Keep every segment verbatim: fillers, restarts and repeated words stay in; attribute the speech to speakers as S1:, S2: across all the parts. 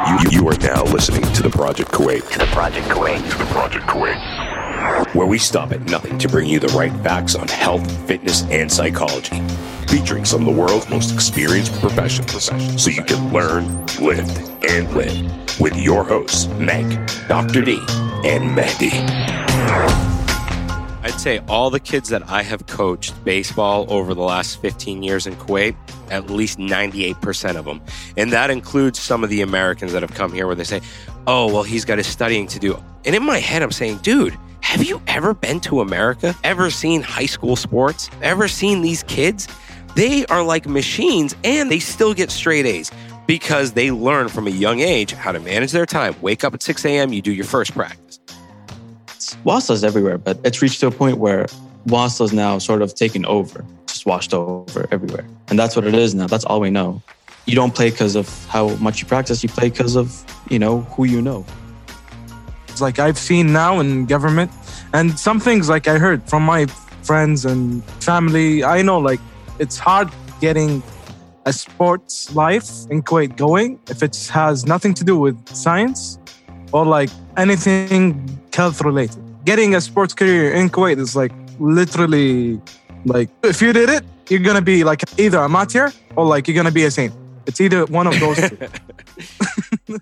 S1: You, you are now listening to the Project Kuwait.
S2: To the Project Kuwait.
S1: To the Project Kuwait. Where we stop at nothing to bring you the right facts on health, fitness, and psychology. Featuring some of the world's most experienced professionals. So you can learn, lift, and live. With your hosts, Meg, Doctor D, and Mehdi.
S3: I'd say all the kids that I have coached baseball over the last fifteen years in Kuwait, at least ninety-eight percent of them. And that includes some of the Americans that have come here where they say, oh, well, he's got his studying to do. And in my head, I'm saying, dude, have you ever been to America? Ever seen high school sports? Ever seen these kids? They are like machines and they still get straight A's because they learn from a young age how to manage their time. Wake up at six a.m., you do your first practice.
S4: WASLA's everywhere, but it's reached to a point where WASLA's now sort of taken over, just washed over everywhere. And that's what it is now. That's all we know. You don't play because of how much you practice. You play because of, you know, who you know.
S5: It's like I've seen now in government and some things like I heard from my friends and family. I know like it's hard getting a sports life in Kuwait going if it has nothing to do with science or like anything health related. Getting a sports career in Kuwait is like literally like if you did it, you're gonna be like either a martyr or like you're gonna be a saint. It's either one of those two.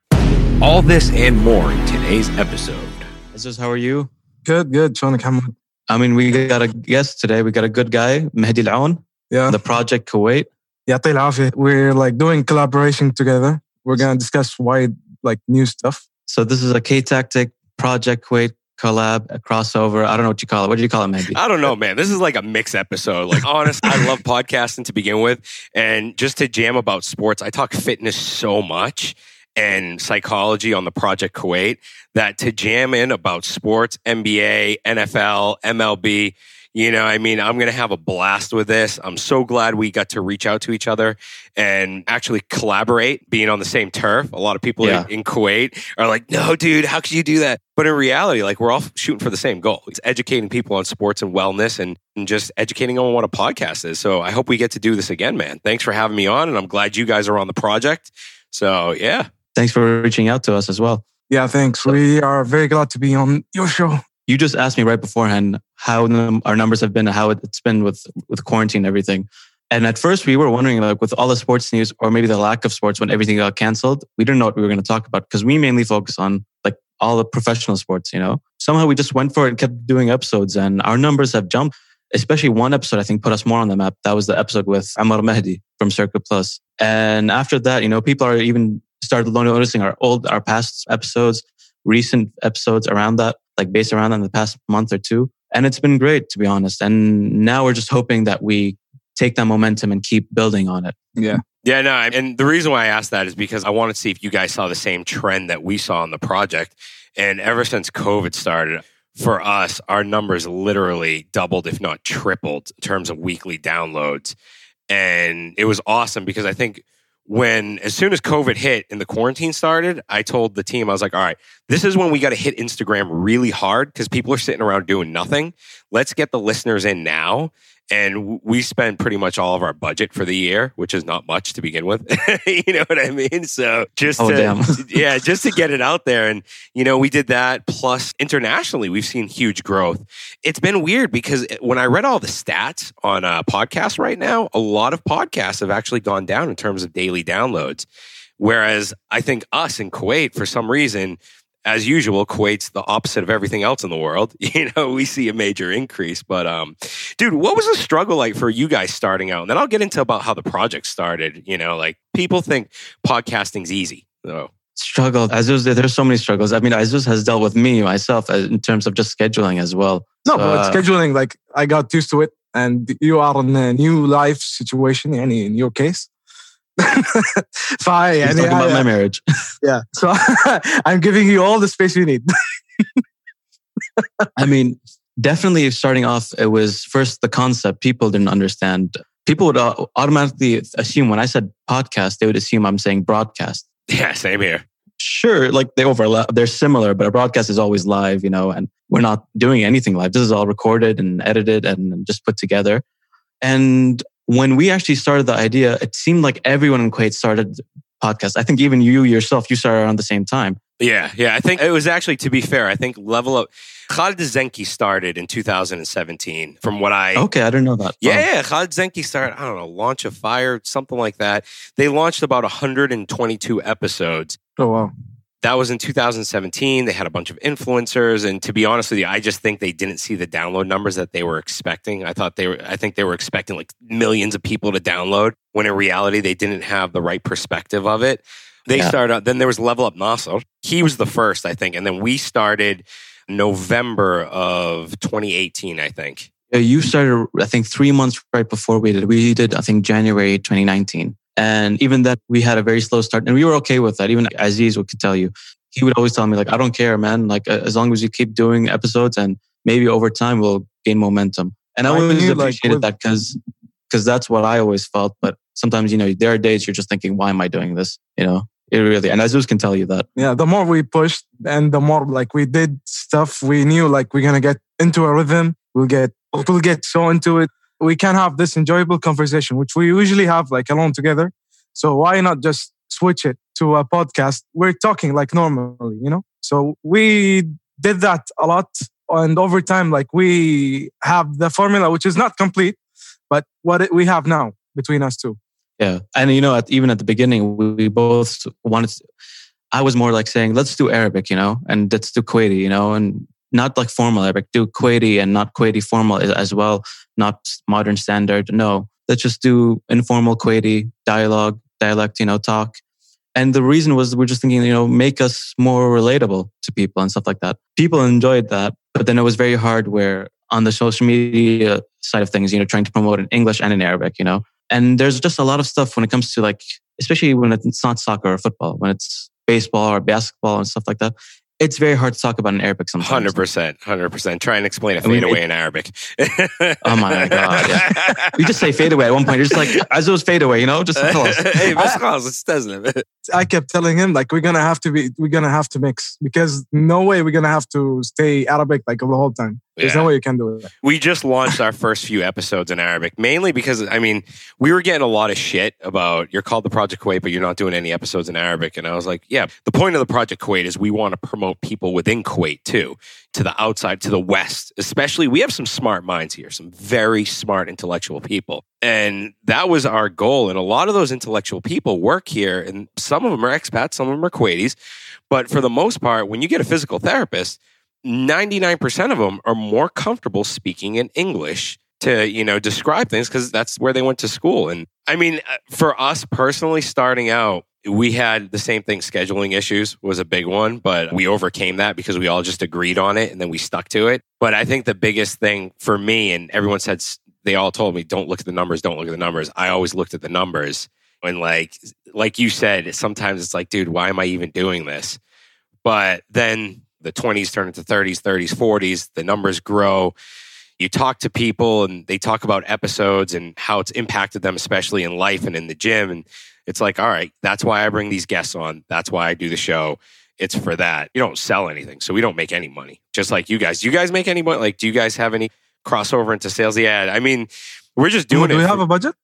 S3: All this and more in today's episode.
S4: Azuz, how are you?
S5: Good, good. Shonik Hamad.
S4: I mean, we got a guest today. We got a good guy, Mehdi Al-Aoun,
S5: yeah.
S4: The Project Kuwait.
S5: Ya'ti al-afiyah. We're like doing collaboration together. We're gonna discuss wide like new stuff.
S4: So this is a K-Tactic Project Kuwait collab, a crossover. I don't know what you call it. What do you call it, maybe?
S3: I don't know, man. This is like a mix episode. Like, honest, I love podcasting to begin with. And just to jam about sports, I talk fitness so much and psychology on the Project Kuwait that to jam in about sports, N B A, N F L, M L B, you know, I mean, I'm going to have a blast with this. I'm so glad we got to reach out to each other and actually collaborate, being on the same turf. A lot of people yeah. in, in Kuwait are like, no, dude, how could you do that? But in reality, like we're all shooting for the same goal. It's educating people on sports and wellness and, and just educating on what a podcast is. So I hope we get to do this again, man. Thanks for having me on. And I'm glad you guys are on the project. So yeah.
S4: Thanks for reaching out to us as well.
S5: Yeah, thanks. We are very glad to be on your show.
S4: You just asked me right beforehand how our numbers have been, how it's been with, with quarantine and everything. And at first we were wondering, like with all the sports news or maybe the lack of sports when everything got canceled, we didn't know what we were going to talk about because we mainly focus on like all the professional sports, you know. Somehow we just went for it and kept doing episodes and our numbers have jumped. Especially one episode, I think, put us more on the map. That was the episode with Ammar Mehdi from Circuit Plus. And after that, you know, people are even started noticing our old, our past episodes, recent episodes around that, like based around that in the past month or two. And it's been great, to be honest. And now we're just hoping that we take that momentum and keep building on it.
S5: Yeah.
S3: Yeah, no. And the reason why I asked that is because I wanted to see if you guys saw the same trend that we saw on the project. And ever since COVID started, for us, our numbers literally doubled, if not tripled, in terms of weekly downloads. And it was awesome because I think when, as soon as COVID hit and the quarantine started, I told the team, I was like, all right, this is when we got to hit Instagram really hard because people are sitting around doing nothing. Let's get the listeners in now. And we spend pretty much all of our budget for the year, which is not much to begin with. You know what I mean? So just
S4: oh,
S3: to,
S4: damn.
S3: yeah, just to get it out there. And, you know, we did that. Plus internationally, we've seen huge growth. It's been weird because when I read all the stats on uh, podcasts right now, a lot of podcasts have actually gone down in terms of daily downloads. Whereas I think us in Kuwait, for some reason, as usual, Kuwait's the opposite of everything else in the world. You know, we see a major increase. But, um, dude, what was the struggle like for you guys starting out? And then I'll get into about how the project started. You know, like people think podcasting's easy. So.
S4: Struggle. Azuz, there's so many struggles. I mean, Azuz has dealt with me, myself, in terms of just scheduling as well.
S5: No,
S4: so,
S5: but
S4: uh,
S5: scheduling, like I got used to it. And you are in a new life situation, any in your case. Fine.
S4: He's talking about my marriage.
S5: Yeah. So I'm giving you all the space you need.
S4: I mean, definitely starting off, it was first the concept people didn't understand. People would automatically assume when I said podcast, they would assume I'm saying broadcast.
S3: Yeah, same here.
S4: Sure, like they overlap, they're similar, but a broadcast is always live, you know, and we're not doing anything live. This is all recorded and edited and just put together. And when we actually started the idea, it seemed like everyone in Kuwait started podcast. I think even you yourself, you started around the same time.
S3: Yeah, yeah. I think it was actually, to be fair, I think Level Up, Khalid Zenki started in two thousand seventeen from what I...
S4: Okay, I didn't know that.
S3: Yeah, yeah. Khalid Zenki started, I don't know, Launch of Fire, something like that. They launched about one hundred twenty-two episodes.
S5: Oh, wow.
S3: That was in two thousand seventeen. They had a bunch of influencers. And to be honest with you, I just think they didn't see the download numbers that they were expecting. I thought they were, I think they were expecting like millions of people to download when in reality, they didn't have the right perspective of it. They yeah. started out, then there was Level Up Nasser. He was the first, I think. And then we started November of twenty eighteen, I think.
S4: Yeah, you started, I think, three months right before we did. We did, I think, January twenty nineteen. And even that, we had a very slow start. And we were okay with that. Even Aziz would tell you. He would always tell me, like, I don't care, man. Like, as long as you keep doing episodes and maybe over time we'll gain momentum. And I, I always appreciated like, with- that because because that's what I always felt. But sometimes, you know, there are days you're just thinking, why am I doing this? You know? It really, and Aziz can tell you that.
S5: Yeah, the more we pushed and the more like we did stuff, we knew like we're gonna get into a rhythm. We'll get we'll get so into it. We can have this enjoyable conversation, which we usually have like alone together. So why not just switch it to a podcast? We're talking like normally, you know. So we did that a lot, and over time, like we have the formula, which is not complete, but what it, we have now between us two.
S4: Yeah. And, you know, at, even at the beginning, we, we both wanted to, I was more like saying, let's do Arabic, you know, and let's do Kuwaiti, you know, and not like formal Arabic, do Kuwaiti and not Kuwaiti formal as well, not modern standard. No, let's just do informal Kuwaiti dialogue, dialect, you know, talk. And the reason was we're just thinking, you know, make us more relatable to people and stuff like that. People enjoyed that. But then it was very hard where on the social media side of things, you know, trying to promote in English and in Arabic, you know. And there's just a lot of stuff when it comes to like, especially when it's not soccer or football, when it's baseball or basketball and stuff like that. It's very hard to talk about in Arabic sometimes.
S3: one hundred percent. one hundred percent. Try and explain a fadeaway in Arabic.
S4: Oh my God. Yeah. We just say fadeaway at one point. You're just like, as it was fadeaway, you know? Just close.
S3: Hey, best close. It doesn't.
S5: I kept telling him, like, we're going to have to be, we're going to have to mix because no way we're going to have to stay Arabic like the whole time. There's yeah. no way you can do it.
S3: We just launched our first few episodes in Arabic, mainly because, I mean, we were getting a lot of shit about, you're called the Project Kuwait, but you're not doing any episodes in Arabic. And I was like, yeah, the point of the Project Kuwait is we want to promote people within Kuwait too, to the outside, to the West. Especially, we have some smart minds here, some very smart intellectual people. And that was our goal. And a lot of those intellectual people work here. And some of them are expats, some of them are Kuwaitis. But for the most part, when you get a physical therapist, ninety-nine percent of them are more comfortable speaking in English to, you know, describe things because that's where they went to school. And I mean, for us personally, starting out, we had the same thing. Scheduling issues was a big one, but we overcame that because we all just agreed on it and then we stuck to it. But I think the biggest thing for me, and everyone said, they all told me, don't look at the numbers, don't look at the numbers. I always looked at the numbers. And like, like you said, sometimes it's like, dude, why am I even doing this? But then the twenties turn into thirties, thirties, forties, the numbers grow. You talk to people and they talk about episodes and how it's impacted them, especially in life and in the gym. And it's like, all right, that's why I bring these guests on. That's why I do the show. It's for that. You don't sell anything, so we don't make any money. Just like you guys. Do you guys make any money? Like, do you guys have any crossover into sales? Yeah, I mean, we're just doing
S5: do
S3: it.
S5: Do we
S3: for-
S5: have a budget?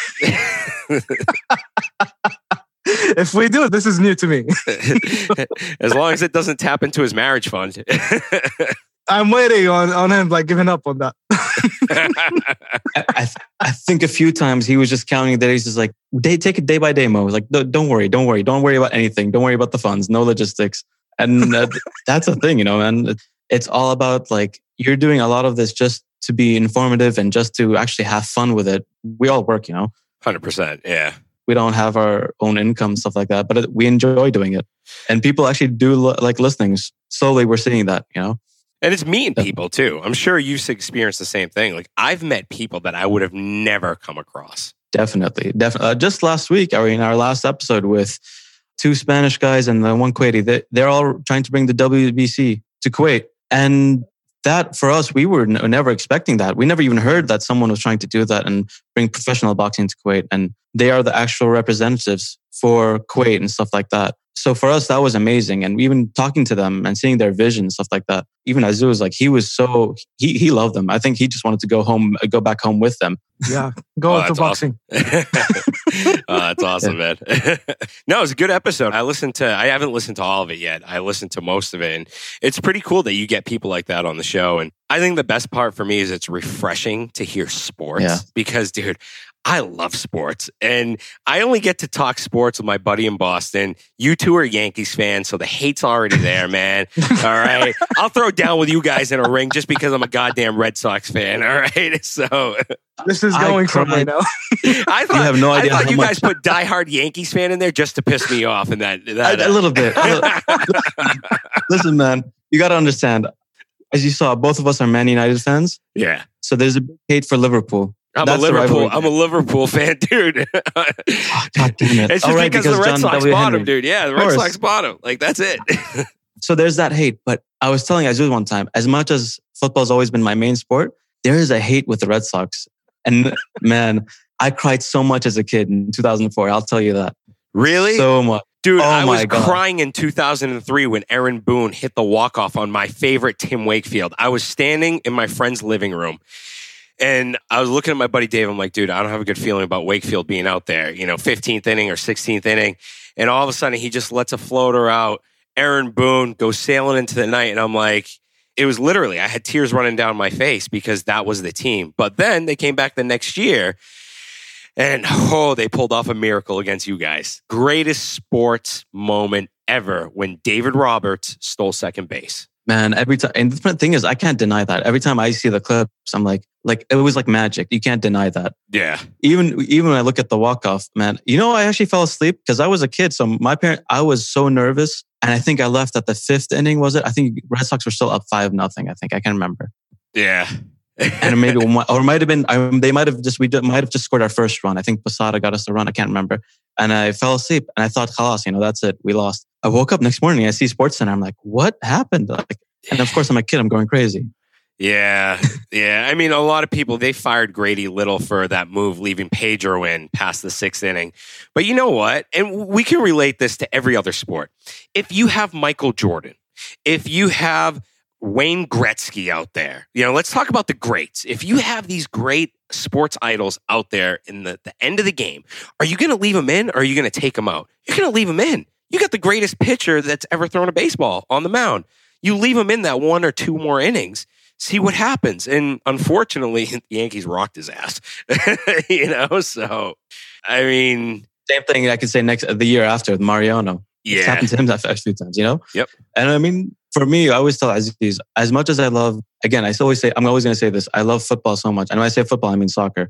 S5: If we do, this is new to me.
S3: As long as it doesn't tap into his marriage fund.
S5: I'm waiting on, on him, like giving up on that.
S4: I, I, th- I think a few times he was just counting the days. He's like, day, take it day by day, Mo. Like, don't, don't worry, don't worry. Don't worry about anything. Don't worry about the funds, no logistics. And uh, that's the thing, you know, man. It's all about like, you're doing a lot of this just to be informative and just to actually have fun with it. We all work, you know.
S3: one hundred percent, yeah.
S4: We don't have our own income, stuff like that, but we enjoy doing it. And people actually do like listenings. Slowly we're seeing that, you know.
S3: And it's meeting people too. I'm sure you've experienced the same thing. Like I've met people that I would have never come across.
S4: Definitely. Definitely. Uh, just last week, or in our last episode with two Spanish guys and the one Kuwaiti, they, they're all trying to bring the W B C to Kuwait. And that for us, we were n- never expecting that. We never even heard that someone was trying to do that and bring professional boxing to Kuwait. And they are the actual representatives for Kuwait and stuff like that. So for us, that was amazing. And even talking to them and seeing their vision, stuff like that. Even Azu was like, he was so, he he loved them. I think he just wanted to go home, go back home with them.
S5: Yeah, go
S3: Oh,
S5: to
S3: that's
S5: boxing.
S3: oh, that's awesome, man. No, it's a good episode. I listened to, I haven't listened to all of it yet. I listened to most of it. And it's pretty cool that you get people like that on the show. And I think the best part for me is it's refreshing to hear sports
S4: Yeah.
S3: because, dude, I love sports. And I only get to talk sports with my buddy in Boston. You two are Yankees fans, so the hate's already there, man. All right. I'll throw down with you guys in a ring just because I'm a goddamn Red Sox fan. All right. So
S5: This is
S4: I
S5: going from right
S4: cried.
S5: now.
S3: I thought
S4: You have no idea
S3: I thought
S4: how
S3: you
S4: much-
S3: guys put diehard Yankees fan in there just to piss me off, and that, that
S4: A, a little bit. A little- Listen, man, you got to understand. As you saw, both of us are Man United fans.
S3: yeah.
S4: So there's a big hate for Liverpool.
S3: I'm
S4: That's
S3: a
S4: the
S3: Liverpool.
S4: rivalry.
S3: I'm a Liverpool fan, dude.
S4: Oh, God damn it.
S3: It's just
S4: All right,
S3: because, the Red
S4: John
S3: Sox
S4: W.
S3: bought
S4: Henry.
S3: him, dude. Yeah, the
S4: Of
S3: Red
S4: course.
S3: Sox bought him. Like that's it.
S4: So there's that hate. But I was telling Azuz one time, as much as football's always been my main sport, there is a hate with the Red Sox. And man, I cried so much as a kid in two thousand four. I'll tell you that.
S3: Really?
S4: So much.
S3: Dude,
S4: Oh
S3: I was
S4: my God.
S3: crying in two thousand three when Aaron Boone hit the walk-off on my favorite Tim Wakefield. I was standing in my friend's living room and I was looking at my buddy Dave. I'm like, dude, I don't have a good feeling about Wakefield being out there, you know, fifteenth inning or sixteenth inning. And all of a sudden he just lets a floater out. Aaron Boone goes sailing into the night. And I'm like, it was literally, I had tears running down my face because that was the team. But then they came back the next year. And oh, they pulled off a miracle against you guys. Greatest sports moment ever when David Roberts stole second base.
S4: Man, every time. And the thing is, I can't deny that. Every time I see the clips, I'm like, like it was like magic. You can't deny that.
S3: Yeah.
S4: Even even when I look at the walk-off, man, you know, I actually fell asleep because I was a kid. So my parent, I was so nervous. And I think I left at the fifth inning, was it? I think Red Sox were still up five nothing. I think I can't remember.
S3: Yeah.
S4: And maybe one, or it might have been. I, they might have just we did, might have just scored our first run. I think Posada got us the run. I can't remember. And I fell asleep, and I thought, "Khalas, you know, that's it. We lost." I woke up next morning. I see Sports Center. I'm like, "What happened?" Like, and of course, I'm a kid. I'm going crazy.
S3: Yeah. Yeah. I mean, a lot of people, they fired Grady Little for that move, leaving Pedro in past the sixth inning. But you know what? And we can relate this to every other sport. If you have Michael Jordan, if you have Wayne Gretzky out there, you know, let's talk about the greats. If you have these great sports idols out there in the, the end of the game, are you going to leave them in or are you going to take them out? You're going to leave them in. You got the greatest pitcher that's ever thrown a baseball on the mound. You leave him in that one or two more innings. See what happens. And unfortunately, the Yankees rocked his ass. You know, so I mean,
S4: Same thing I could say next the year after with Mariano. It's
S3: yeah,
S4: happened to him a few times, you know?
S3: Yep.
S4: And I mean, for me, I always tell Aziz, as much as I love, again, I always say, I'm always going to say this, I love football so much. And when I say football, I mean soccer.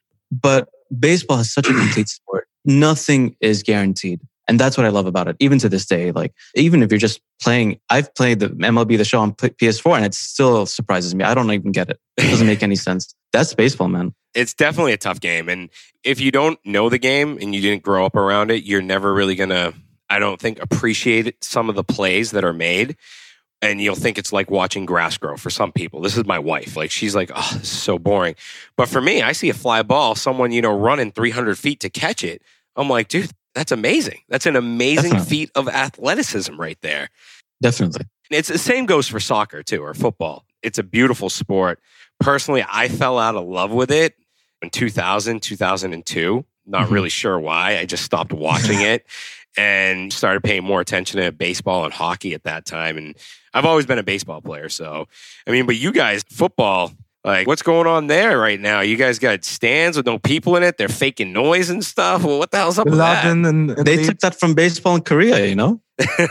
S4: But baseball is such a complete sport. Nothing is guaranteed. And that's what I love about it, even to this day. Like, even if you're just playing, I've played the M L B The Show on P S four and it still surprises me. I don't even get it. It doesn't make any sense. That's baseball, man.
S3: it's definitely a tough game. And if you don't know the game and you didn't grow up around it, you're never really going to, I don't think, appreciate some of the plays that are made. And you'll think it's like watching grass grow for some people. This is my wife. Like, she's like, oh, this is so boring. But for me, I see a fly ball, someone, you know, running three hundred feet to catch it. I'm like, dude, that's amazing. That's an amazing
S4: Definitely.
S3: feat of athleticism right there.
S4: Definitely.
S3: It's the same goes for soccer too, or football. It's a beautiful sport. Personally, I fell out of love with it in two thousand, two thousand two. Not
S4: Mhm.
S3: really sure why. I just stopped watching it and started paying more attention to baseball and hockey at that time. And I've always been a baseball player. So, I mean, but you guys, football, like, what's going on there right now? You guys got stands with no people in it. They're faking noise and stuff. Well, what the hell's up with that?
S5: Laden and, and
S4: They
S5: Leeds.
S4: took that from baseball in Korea, you know?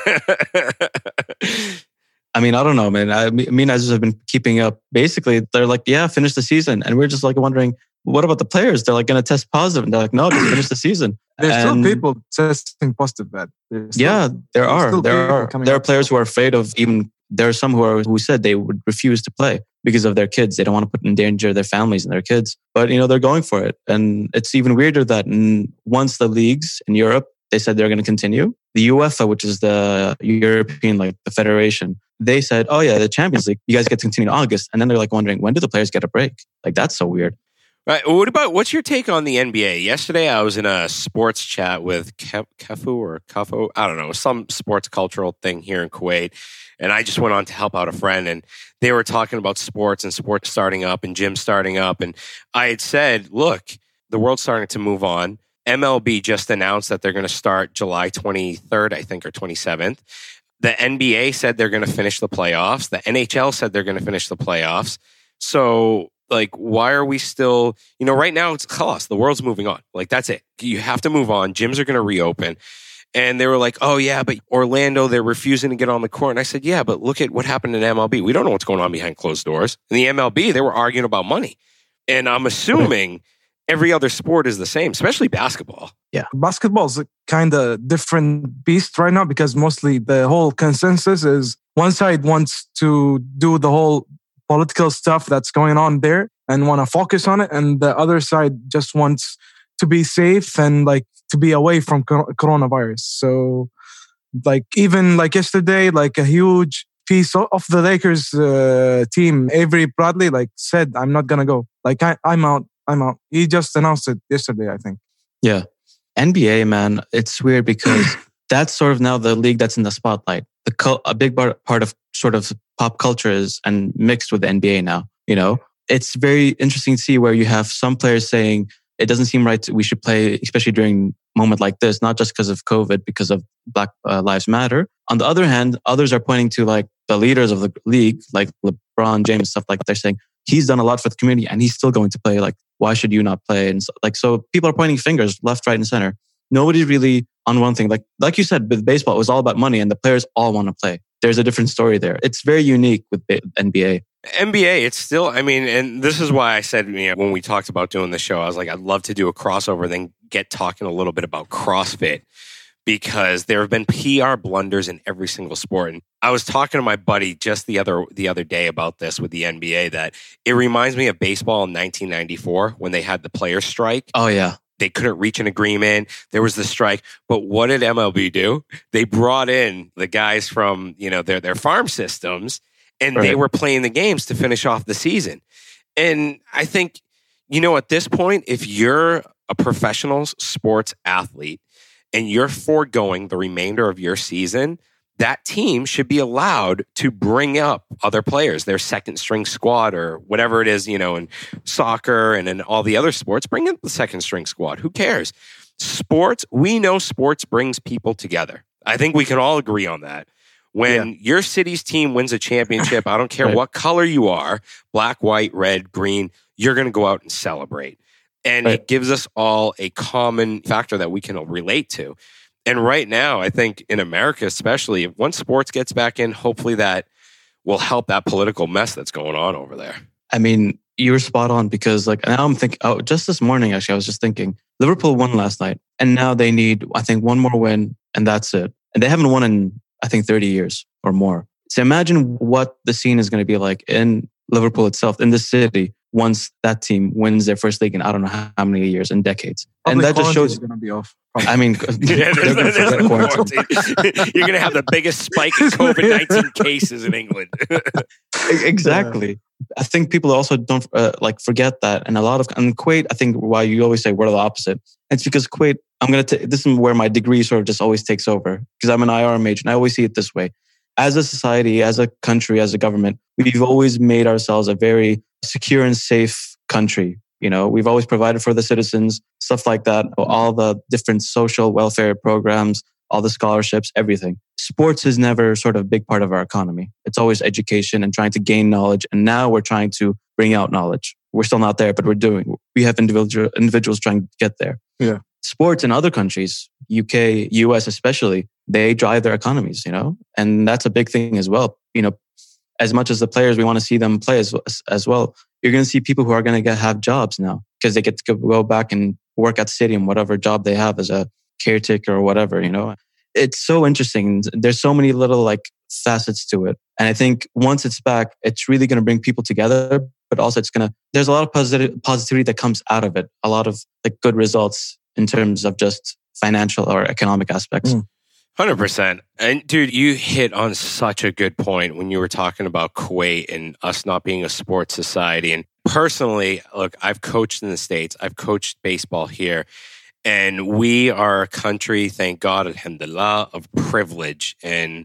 S4: I mean, I don't know, man. I me me and Aziz have been keeping up. Basically, they're like, yeah, finish the season. And we're just like wondering, what about the players? They're like going to test positive. And they're like, no, just finish the season.
S5: There's
S4: And-
S5: still people testing positive. That There's still-
S4: Yeah, there
S5: there's
S4: are.
S5: still
S4: There
S5: people
S4: are.
S5: coming
S4: There are
S5: up.
S4: players who are afraid of even. There are some who are who said they would refuse to play because of their kids. They don't want to put in danger their families and their kids. But you know, they're going for it, and it's even weirder that mm, once the leagues in Europe, they said they're going to continue. The UEFA, which is the European, like the federation, they said, "Oh yeah, the Champions League, you guys get to continue in August." And then they're like wondering, when do the players get a break? Like, that's so weird.
S3: Right. What about what's your take on the N B A? Yesterday, I was in a sports chat with Kef, Kefu or Kafo. I don't know, some sports cultural thing here in Kuwait. And I just went on to help out a friend, and they were talking about sports and sports starting up and gyms starting up. And I had said, look, the world's starting to move on. M L B just announced that they're going to start July twenty-third, I think, or twenty-seventh. The N B A said they're going to finish the playoffs. The N H L said they're going to finish the playoffs. So, like, why are we still, you know, right now it's chaos. The world's moving on. Like, that's it. You have to move on. Gyms are going to reopen. And they were like, oh, yeah, but Orlando, they're refusing to get on the court. And I said, yeah, but look at what happened in M L B. We don't know what's going on behind closed doors. In the M L B, they were arguing about money. And I'm assuming every other sport is the same, especially basketball.
S5: Yeah. Basketball is a kind of different beast right now because mostly the whole consensus is one side wants to do the whole political stuff that's going on there and want to focus on it. And the other side just wants to be safe and like to be away from coronavirus. So like even like yesterday, like a huge piece of the Lakers uh, team, Avery Bradley, like said, I'm not going to go. Like I, I'm out. I'm out. He just announced it yesterday, I think.
S4: Yeah. N B A, man, it's weird because that's sort of now the league that's in the spotlight. The cult, a big part, part of sort of pop culture is and mixed with the N B A now. You know, it's very interesting to see where you have some players saying it doesn't seem right to, we should play, especially during a moment like this, not just because of COVID, because of Black uh, Lives Matter. On the other hand, others are pointing to like the leaders of the league, like LeBron James, stuff like that. They're saying he's done a lot for the community and he's still going to play. Like, why should you not play? And so, like, so people are pointing fingers left, right, and center. Nobody's really on one thing. Like, like you said, with baseball, it was all about money and the players all want to play. There's a different story there. It's very unique with N B A.
S3: N B A, it's still, I mean, and this is why I said, you know, when we talked about doing the show, I was like, I'd love to do a crossover, then get talking a little bit about CrossFit, because there have been P R blunders in every single sport. And I was talking to my buddy just the other the other day about this with the N B A, that it reminds me of baseball in nineteen ninety-four when they had the players' strike.
S4: Oh, yeah.
S3: They couldn't reach an agreement. There was the strike. But what did M L B do? They brought in the guys from, you know, their, their farm systems, and right. they were playing the games to finish off the season. And I think, you know, at this point, if you're a professional sports athlete and you're foregoing the remainder of your season, that team should be allowed to bring up other players, their second string squad or whatever it is, you know, in soccer and in all the other sports, bring in the second string squad. Who cares? Sports, we know sports brings people together. I think we can all agree on that. When yeah. your city's team wins a championship, I don't care right. what color you are, black, white, red, green, you're going to go out and celebrate. And right. it gives us all a common factor that we can relate to. And right now, I think in America especially, if once sports gets back in, hopefully that will help that political mess that's going on over there.
S4: I mean, you were spot on because like now I'm thinking, oh, just this morning, actually, I was just thinking, Liverpool won last night and now they need, I think, one more win and that's it. And they haven't won in, I think, thirty years or more. So imagine what the scene is going to be like in Liverpool itself, in the city, once that team wins their first league in I don't know how many years and decades.
S5: Probably
S4: and that just shows...
S5: going to be off.
S4: I mean,
S3: yeah, there's, there's, there's quarantine. You're going to have the biggest spike in COVID nineteen cases in England.
S4: Exactly. Yeah. I think people also don't uh, like forget that. And a lot of, and Kuwait, I think why you always say we're the opposite. It's because Kuwait, I'm going to, this is where my degree sort of just always takes over because I'm an I R major and I always see it this way. As a society, as a country, as a government, we've always made ourselves a very secure and safe country. You know, we've always provided for the citizens, stuff like that, all the different social welfare programs, all the scholarships, everything. Sports is never sort of a big part of our economy. It's always education and trying to gain knowledge. And now we're trying to bring out knowledge. We're still not there, but we're doing. We have individual individuals trying to get there.
S5: Yeah.
S4: Sports in other countries, U K, U S especially, they drive their economies, you know, and that's a big thing as well. You know, as much as the players, we want to see them play as, as well. You're going to see people who are going to get, have jobs now because they get to go back and work at the stadium, whatever job they have as a caretaker or whatever, you know. It's so interesting. There's so many little like facets to it. And I think once it's back, it's really going to bring people together, but also it's going to, there's a lot of positive positivity that comes out of it. A lot of like good results in terms of just financial or economic aspects. Mm.
S3: one hundred percent. And dude, you hit on such a good point when you were talking about Kuwait and us not being a sports society. And personally, look, I've coached in the States. I've coached baseball here. And we are a country, thank God, alhamdulillah, of privilege. And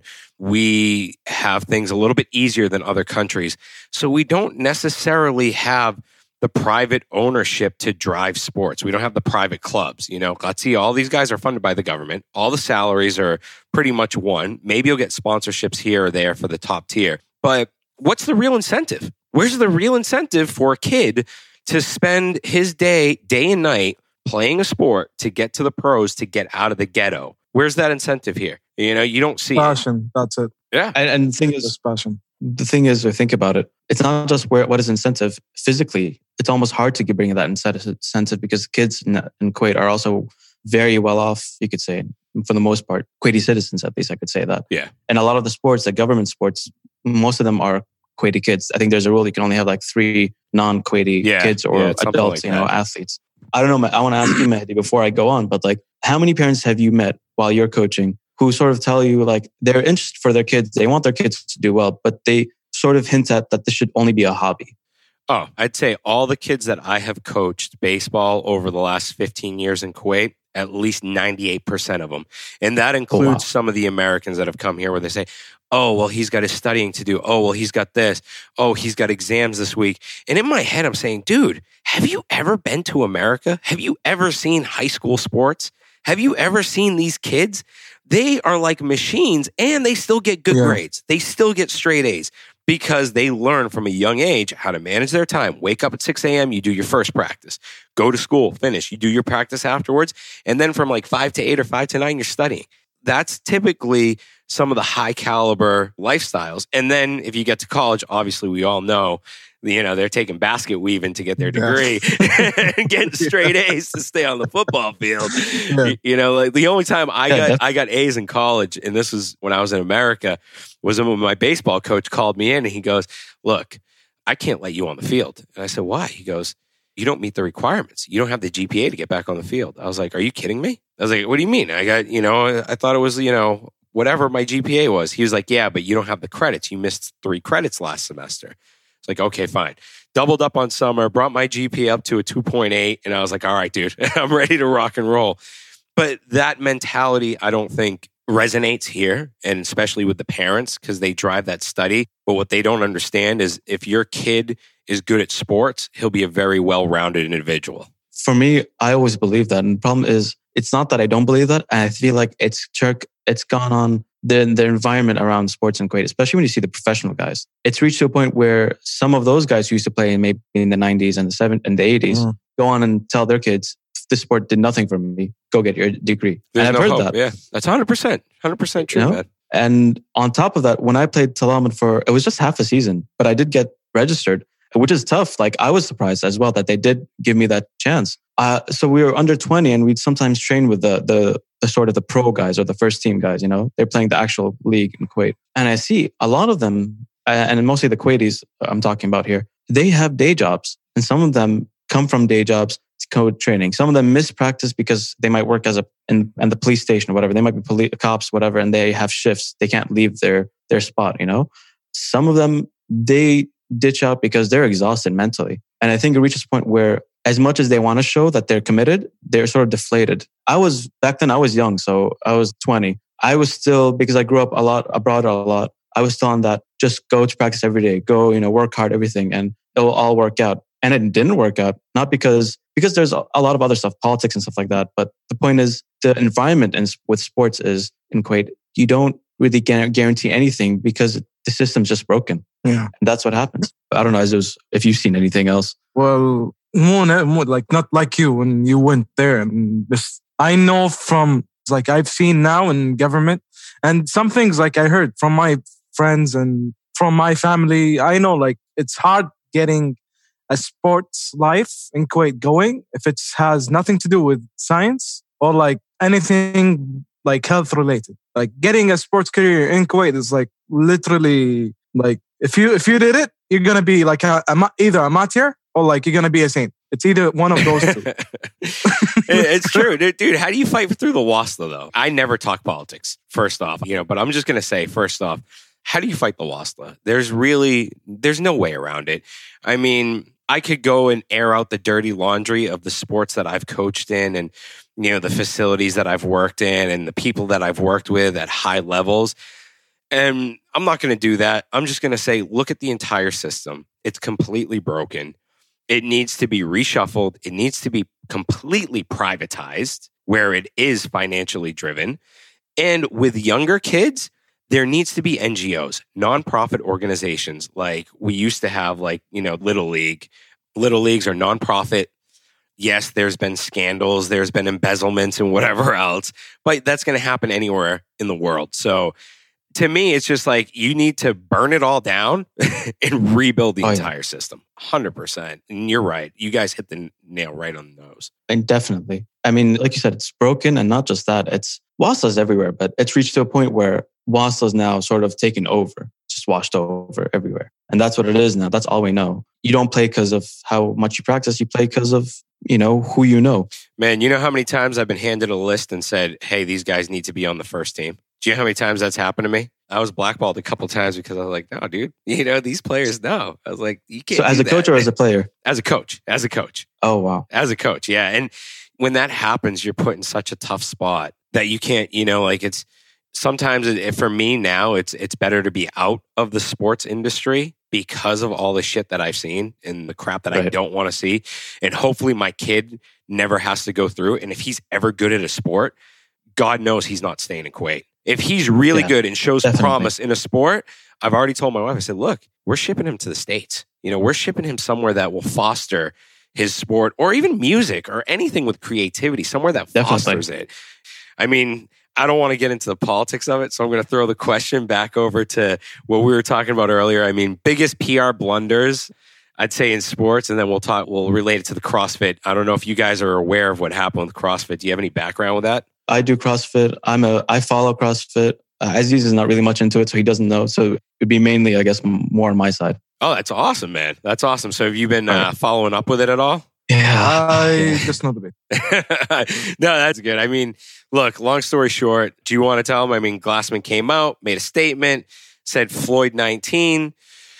S3: we have things a little bit easier than other countries. So we don't necessarily have the private ownership to drive sports. We don't have the private clubs. You know, Qatsi, all these guys are funded by the government. All the salaries are pretty much one. Maybe you'll get sponsorships here or there for the top tier. But what's the real incentive? Where's the real incentive for a kid to spend his day, day and night, playing a sport to get to the pros, to get out of the ghetto? Where's that incentive here? You know, you don't see
S5: passion. It. That's it.
S3: Yeah.
S4: And, and the thing is,
S5: just passion.
S4: The thing is, I think about it, it's not just where what is incentive physically. It's almost hard to bring that incentive because kids in, in Kuwait are also very well off, you could say, for the most part. Kuwaiti citizens, at least I could say that.
S3: Yeah.
S4: And a lot of the sports, the government sports, most of them are Kuwaiti kids. I think there's a rule you can only have like three non-Kuwaiti yeah. kids or yeah, adults, like you know, that. athletes. I don't know. I want to ask you, Mehdi, before I go on, but like, how many parents have you met while you're coaching who sort of tell you like they're interested for their kids, they want their kids to do well, but they sort of hint at that this should only be a hobby?
S3: Oh, I'd say all the kids that I have coached baseball over the last fifteen years in Kuwait, at least ninety-eight percent of them. And that includes oh, wow. some of the Americans that have come here where they say, oh, well, he's got his studying to do. Oh, well, he's got this. Oh, he's got exams this week. And in my head, I'm saying, dude, have you ever been to America? Have you ever seen high school sports? Have you ever seen these kids? They are like machines and they still get good yeah. grades. They still get straight A's because they learn from a young age how to manage their time. Wake up at six a.m., you do your first practice. Go to school, finish. You do your practice afterwards. And then from like five to eight or five to nine, you're studying. That's typically some of the high caliber lifestyles. And then if you get to college, obviously we all know, you know, they're taking basket weaving to get their degree yeah. and getting straight A's to stay on the football field. Yeah. You know, like the only time I got I got A's in college, and this was when I was in America, was when my baseball coach called me in and he goes, look, I can't let you on the field. And I said, why? He goes, you don't meet the requirements. You don't have the G P A to get back on the field. I was like, are you kidding me? I was like, what do you mean? I got, you know, I thought it was, you know, whatever my G P A was. He was like, yeah, but you don't have the credits. You missed three credits last semester. It's like, okay, fine. Doubled up on summer, brought my G P A up to a two point eight. And I was like, all right, dude, I'm ready to rock and roll. But that mentality, I don't think resonates here, and especially with the parents, because they drive that study. But what they don't understand is if your kid is good at sports, he'll be a very well-rounded individual.
S4: For me, I always believe that. And the problem is, it's not that I don't believe that. And I feel like it's it's gone on the, the environment around sports in Kuwait, especially when you see the professional guys. It's reached to a point where some of those guys who used to play in maybe in the nineties and the seventies and the eighties mm. go on and tell their kids, this sport did nothing for me. Go get your degree.
S3: There's
S4: and
S3: no
S4: I've heard
S3: hope.
S4: that.
S3: Yeah, that's one hundred percent. one hundred percent true,
S4: you know?
S3: man.
S4: And on top of that, when I played Talaman for, it was just half a season, but I did get registered, which is tough. Like I was surprised as well that they did give me that chance. Uh, so we were under twenty and we'd sometimes train with the, the the sort of the pro guys or the first team guys, you know, they're playing the actual league in Kuwait. And I see a lot of them, and mostly the Kuwaitis I'm talking about here, they have day jobs. And some of them come from day jobs to code training. Some of them miss practice because they might work as a in, in the police station or whatever. They might be police, cops, whatever, and they have shifts. They can't leave their their spot, you know. Some of them, they ditch out because they're exhausted mentally. And I think it reaches a point where as much as they want to show that they're committed, they're sort of deflated. I was, back then I was young, so I was twenty. I was still, because I grew up a lot, abroad a lot, I was still on that, just go to practice every day, go, you know, work hard, everything, and it will all work out. And it didn't work out, not because, because there's a lot of other stuff, politics and stuff like that. But the point is, the environment in, with sports is, in Kuwait, you don't really guarantee anything because the system's just broken.
S5: Yeah.
S4: And that's what happens. I don't know Aziz, if you've seen anything else.
S5: Well, more, more like not like you when you went there. And this, I know from, like I've seen now in government, and some things like I heard from my friends and from my family, I know like it's hard getting a sports life in Kuwait going if it has nothing to do with science or like anything like health related. Like getting a sports career in Kuwait is like literally like if you if you did it, you're gonna be like a, a, either a martyr or like you're gonna be a saint. It's either one of those two.
S3: It's true, dude, dude. How do you fight through the WASLA though? I never talk politics. First off, you know, but I'm just gonna say, first off, how do you fight the WASLA? There's really, there's no way around it. I mean, I could go and air out the dirty laundry of the sports that I've coached in, and you know, the facilities that I've worked in, and the people that I've worked with at high levels. And I'm not going to do that. I'm just going to say, look at the entire system. It's completely broken. It needs to be reshuffled. It needs to be completely privatized where it is financially driven. And with younger kids, there needs to be N G Os, nonprofit organizations like we used to have, like, you know, Little League. Little Leagues are nonprofit. Yes, there's been scandals, there's been embezzlements and whatever else, but that's going to happen anywhere in the world. So to me, it's just like you need to burn it all down and rebuild the oh, entire yeah. system. one hundred percent. And you're right. You guys hit the nail right on the nose.
S4: And definitely. I mean, like you said, it's broken. And not just that, it's WASLA's everywhere, but it's reached to a point where WASLA's now sort of taken over, just washed over everywhere. And that's what it is now. That's all we know. You don't play because of how much you practice. You play because of, you know, who you know.
S3: Man, you know how many times I've been handed a list and said, hey, these guys need to be on the first team? Do you know how many times that's happened to me? I was blackballed a couple times because I was like, no, dude, you know, these players, no. I was like, you can't.
S4: So as a
S3: that.
S4: coach or as a player?
S3: As a coach, as a coach.
S4: Oh, wow.
S3: As a coach, yeah. And when that happens, you're put in such a tough spot that you can't, you know, like it's sometimes it, for me now, it's it's better to be out of the sports industry because of all the shit that I've seen and the crap that right. I don't want to see. And hopefully my kid never has to go through it. And if he's ever good at a sport, God knows he's not staying in Kuwait. If he's really yeah, good and shows definitely. promise in a sport, I've already told my wife, I said, look, we're shipping him to the States. You know, we're shipping him somewhere that will foster his sport or even music or anything with creativity, somewhere that fosters definitely. it. I mean, I don't want to get into the politics of it, so I'm going to throw the question back over to what we were talking about earlier. I mean, biggest P R blunders, I'd say, in sports, and then we'll talk, we'll relate it to the CrossFit. I don't know if you guys are aware of what happened with CrossFit. Do you have any background with that?
S4: I do CrossFit. I'm a, I follow CrossFit. Uh, Aziz is not really much into it, so he doesn't know. So it'd be mainly, I guess, more on my side.
S3: Oh, that's awesome, man. That's awesome. So have you been uh, following up with it at all?
S4: Yeah.
S5: I just know the bit.
S3: No, that's good. I mean, look, long story short, do you want to tell him? I mean, Glassman came out, made a statement, said Floyd nineteen.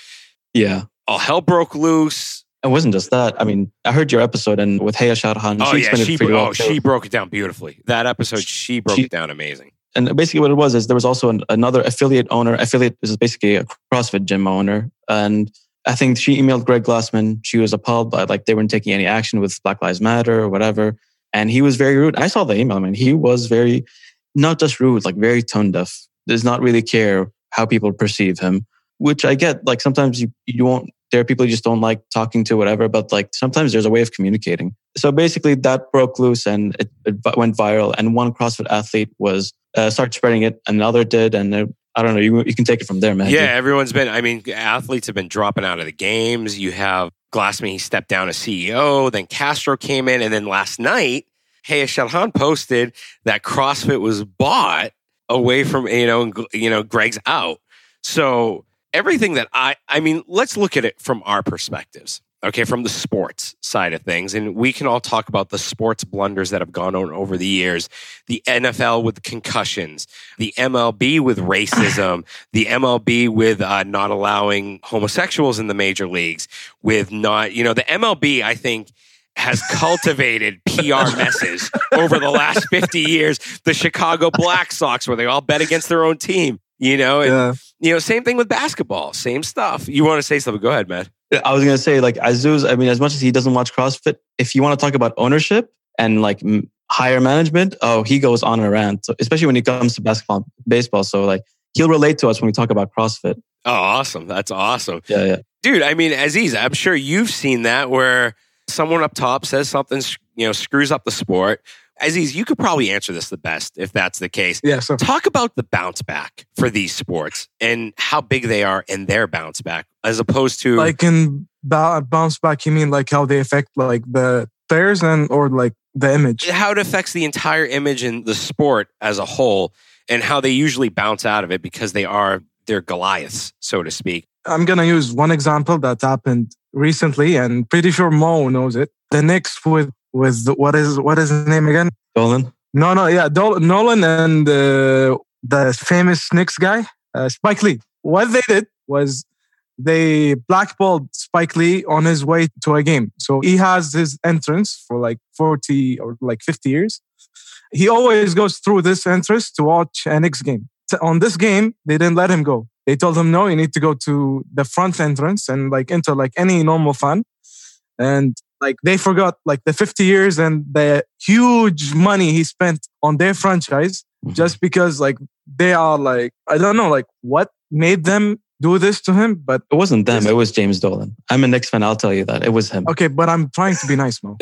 S4: Yeah.
S3: All hell broke loose.
S4: It wasn't just that. I mean, I heard your episode, and with Haya Sharhan,
S3: oh,
S4: she
S3: yeah,
S4: explained
S3: she,
S4: it pretty
S3: oh,
S4: well.
S3: she broke it down beautifully. That episode, she broke
S4: she,
S3: it down amazing.
S4: And basically what it was is there was also an, another affiliate owner. Affiliate is basically a CrossFit gym owner. And I think she emailed Greg Glassman. She was appalled by, like, they weren't taking any action with Black Lives Matter or whatever. And he was very rude. I saw the email, man. He was very, not just rude, like very tone deaf. Does not really care how people perceive him, which I get. Like sometimes you, you won't, there are people you just don't like talking to, whatever, but like sometimes there's a way of communicating. So basically that broke loose and it, it went viral. And one CrossFit athlete was uh, started spreading it, another did, and it, I don't know, you, you can take it from there, man.
S3: Yeah, everyone's been, I mean, athletes have been dropping out of the games. You have Glassman, he stepped down as C E O, then Castro came in, and then last night, Haya Sharhan posted that CrossFit was bought away from, you know, you know, Greg's out. So everything that I, I mean, let's look at it from our perspectives, okay, from the sports side of things. And we can all talk about the sports blunders that have gone on over the years. The N F L with concussions, the M L B with racism, the M L B with uh, not allowing homosexuals in the major leagues, with not, you know, the M L B, I think, has cultivated P R messes over the last fifty years. The Chicago Black Sox, where they all bet against their own team, you know, and, yeah. you know, same thing with basketball, same stuff. You want to say something? Go ahead, man.
S4: I was going to say, like, Azuz, I mean, as much as he doesn't watch CrossFit, if you want to talk about ownership and like m- higher management, oh, he goes on a rant, so, especially when it comes to basketball, baseball. So like, he'll relate to us when we talk about CrossFit.
S3: Oh, awesome. That's awesome.
S4: Yeah, yeah.
S3: Dude, I mean, Aziz, I'm sure you've seen that where someone up top says something, you know, screws up the sport. Aziz, you could probably answer this the best if that's the case.
S5: Yeah, so
S3: talk about the bounce back for these sports and how big they are in their bounce back, as opposed to
S5: like in ba- bounce back. You mean like how they affect like the players and or like the image?
S3: How it affects the entire image and the sport as a whole, and how they usually bounce out of it because they are they're Goliaths, so to speak.
S5: I'm gonna use one example that happened recently, and pretty sure Mo knows it. the Knicks with with the, what is what is his name again?
S4: Dolan.
S5: No, no, yeah, Dol- Nolan and uh, the famous Knicks guy, uh, Spike Lee. What they did was they blackballed Spike Lee on his way to a game. So he has his entrance for like forty or like fifty years. He always goes through this entrance to watch a Knicks game. On this game, they didn't let him go. They told him, no, you need to go to the front entrance and like enter like any normal fan. And like they forgot like the fifty years and the huge money he spent on their franchise mm-hmm. just because like they are like, I don't know, like what made them do this to him, but
S4: it wasn't them. It was James Dolan. I'm a Knicks fan. I'll tell you that it was him.
S5: Okay, but I'm trying to be nice, Mo.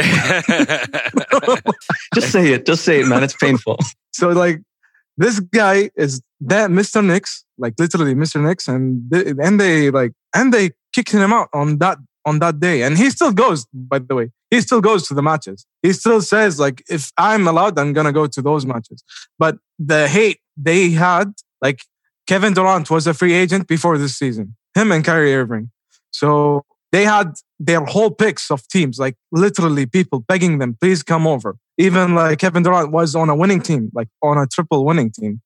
S4: Just say it. Just say it, man. It's painful.
S5: So like this guy is that Mister Knicks, like literally Mister Knicks, and they, and they like and they kicked him out on that on that day, and he still goes. By the way, he still goes to the matches. He still says like, if I'm allowed, I'm gonna go to those matches. But the hate they had, like. Kevin Durant was a free agent before this season. Him and Kyrie Irving. So they had their whole picks of teams, like literally people begging them, please come over. Even like Kevin Durant was on a winning team, like on a triple winning team.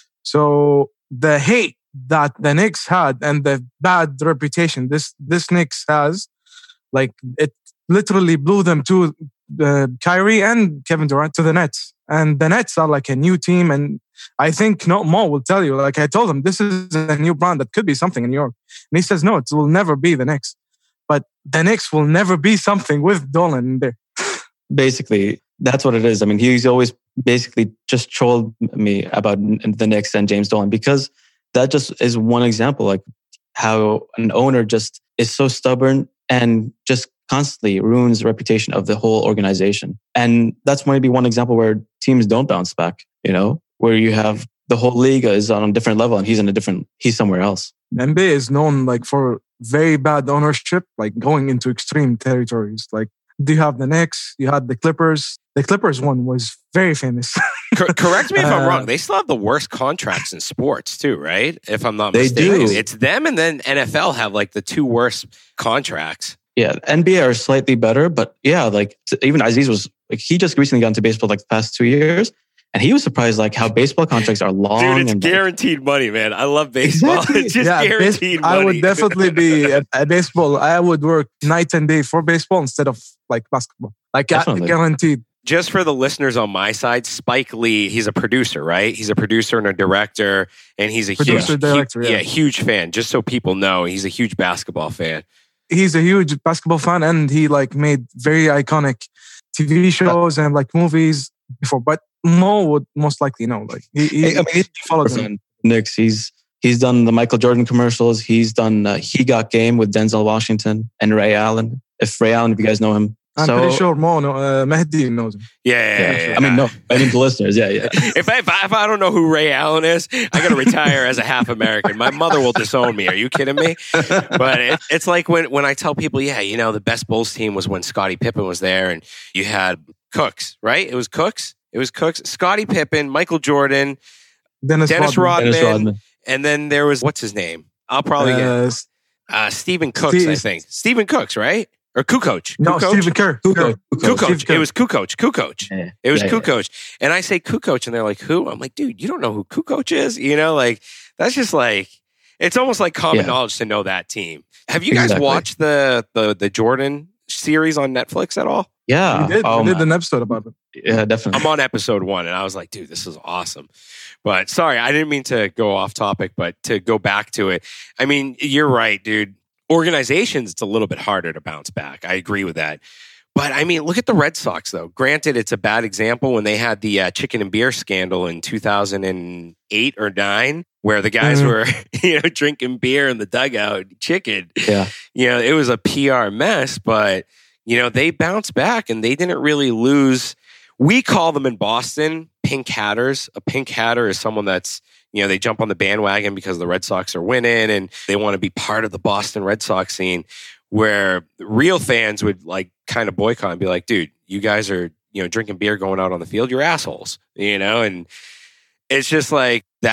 S5: So the hate that the Knicks had and the bad reputation this this Knicks has, like it literally blew them to uh, Kyrie and Kevin Durant to the Nets. And the Nets are like a new team. And I think no, Mo will tell you, like I told him, this is a new brand that could be something in New York. And he says, no, it will never be the Knicks. But the Knicks will never be something with Dolan in there.
S4: Basically, that's what it is. I mean, he's always basically just trolled me about the Knicks and James Dolan because that just is one example, like how an owner just is so stubborn and just constantly ruins the reputation of the whole organization. And that's maybe one example where teams don't bounce back, you know, where you have the whole league is on a different level and he's in a different, he's somewhere else.
S5: The N B A is known like for very bad ownership, like going into extreme territories. Like, do you have the Knicks? You had the Clippers. The Clippers one was very famous.
S3: Cor- correct me if I'm wrong. They still have the worst contracts in sports too, right? If I'm not
S4: they
S3: mistaken.
S4: do.
S3: It's them and then N F L have like the two worst contracts.
S4: Yeah, N B A are slightly better, but yeah, like even Aziz was like he just recently got into baseball like the past two years, and he was surprised like how baseball contracts are long.
S3: Dude, it's
S4: and
S3: guaranteed like, money, man. I love baseball.
S4: Exactly.
S3: It's just
S5: yeah,
S3: guaranteed
S5: base-
S3: money.
S5: I would definitely be a, a baseball. I would work night and day for baseball instead of like basketball. Like
S4: Definitely.
S5: guaranteed.
S3: Just for the listeners on my side, Spike Lee, he's a producer, right? He's a producer and a director, and he's a
S5: Producer,
S3: huge,
S5: director,
S3: hu-
S5: yeah.
S3: yeah, huge fan. Just so people know, he's a huge basketball fan.
S5: He's a huge basketball fan, and he like made very iconic T V shows and like movies before. But Mo would most likely know. Like he, he,
S4: I mean, he's
S5: he followed him.
S4: Knicks. He's he's done the Michael Jordan commercials. He's done uh, He Got Game with Denzel Washington and Ray Allen. If Ray Allen, if you guys know him,
S5: I'm
S4: so,
S5: pretty sure Mo, no, uh, Mehdi knows him.
S3: Yeah, yeah, yeah, yeah.
S4: I mean, no, I mean the listeners. Yeah, yeah.
S3: if, I, if, I, if I don't know who Ray Allen is, I got to retire as a half American. My mother will disown me. Are you kidding me? But it, it's like when, when I tell people, yeah, you know, the best Bulls team was when Scottie Pippen was there and you had Cooks, right? It was Cooks. It was Cooks. Scottie Pippen, Michael Jordan,
S5: Dennis,
S3: Dennis
S5: Rodman.
S3: Rodman,
S4: Dennis Rodman.
S3: and then there was, what's his name? I'll probably
S5: Uh,
S3: get uh, Stephen Cooks,
S5: Steve-
S3: I think. Stephen Cooks, right? Or Kukoc.
S5: no,
S3: Kukoc?
S5: Stephen Kerr.
S4: Kukoc.
S5: Kerr.
S3: Kukoc.
S5: Steve Kerr.
S3: It was Kukoc. Kukoc.
S4: Yeah,
S3: It was
S4: yeah,
S3: Kukoc. And I say Kukoc, and they're like, who? I'm like, dude, you don't know who Kukoc is? You know, like, that's just like, it's almost like common
S4: Yeah.
S3: knowledge to know that team. Have you guys
S4: Exactly.
S3: watched the, the the Jordan series on Netflix at all?
S4: Yeah,
S5: We did,
S4: oh,
S5: we did
S4: man.
S5: an episode about it.
S4: Yeah, definitely.
S3: I'm on episode one, and I was like, dude, this is awesome. But sorry, I didn't mean to go off topic, but to go back to it, I mean, you're right, dude. Organizations, it's a little bit harder to bounce back. I agree with that. But I mean, look at the Red Sox, though. Granted, it's a bad example when they had the uh, chicken and beer scandal in two thousand eight or nine, where the guys
S5: Mhm.
S3: were, you know, drinking beer in the dugout, chicken.
S4: Yeah.
S3: You know, it was a P R mess, but, you know, they bounced back and they didn't really lose. We call them in Boston pink hatters. A pink hatter is someone that's, you know, they jump on the bandwagon because the Red Sox are winning and they want to be part of the Boston Red Sox scene, where real fans would like kind of boycott and be like, dude, you guys are, you know, drinking beer going out on the field. You're assholes, you know? And it's just like that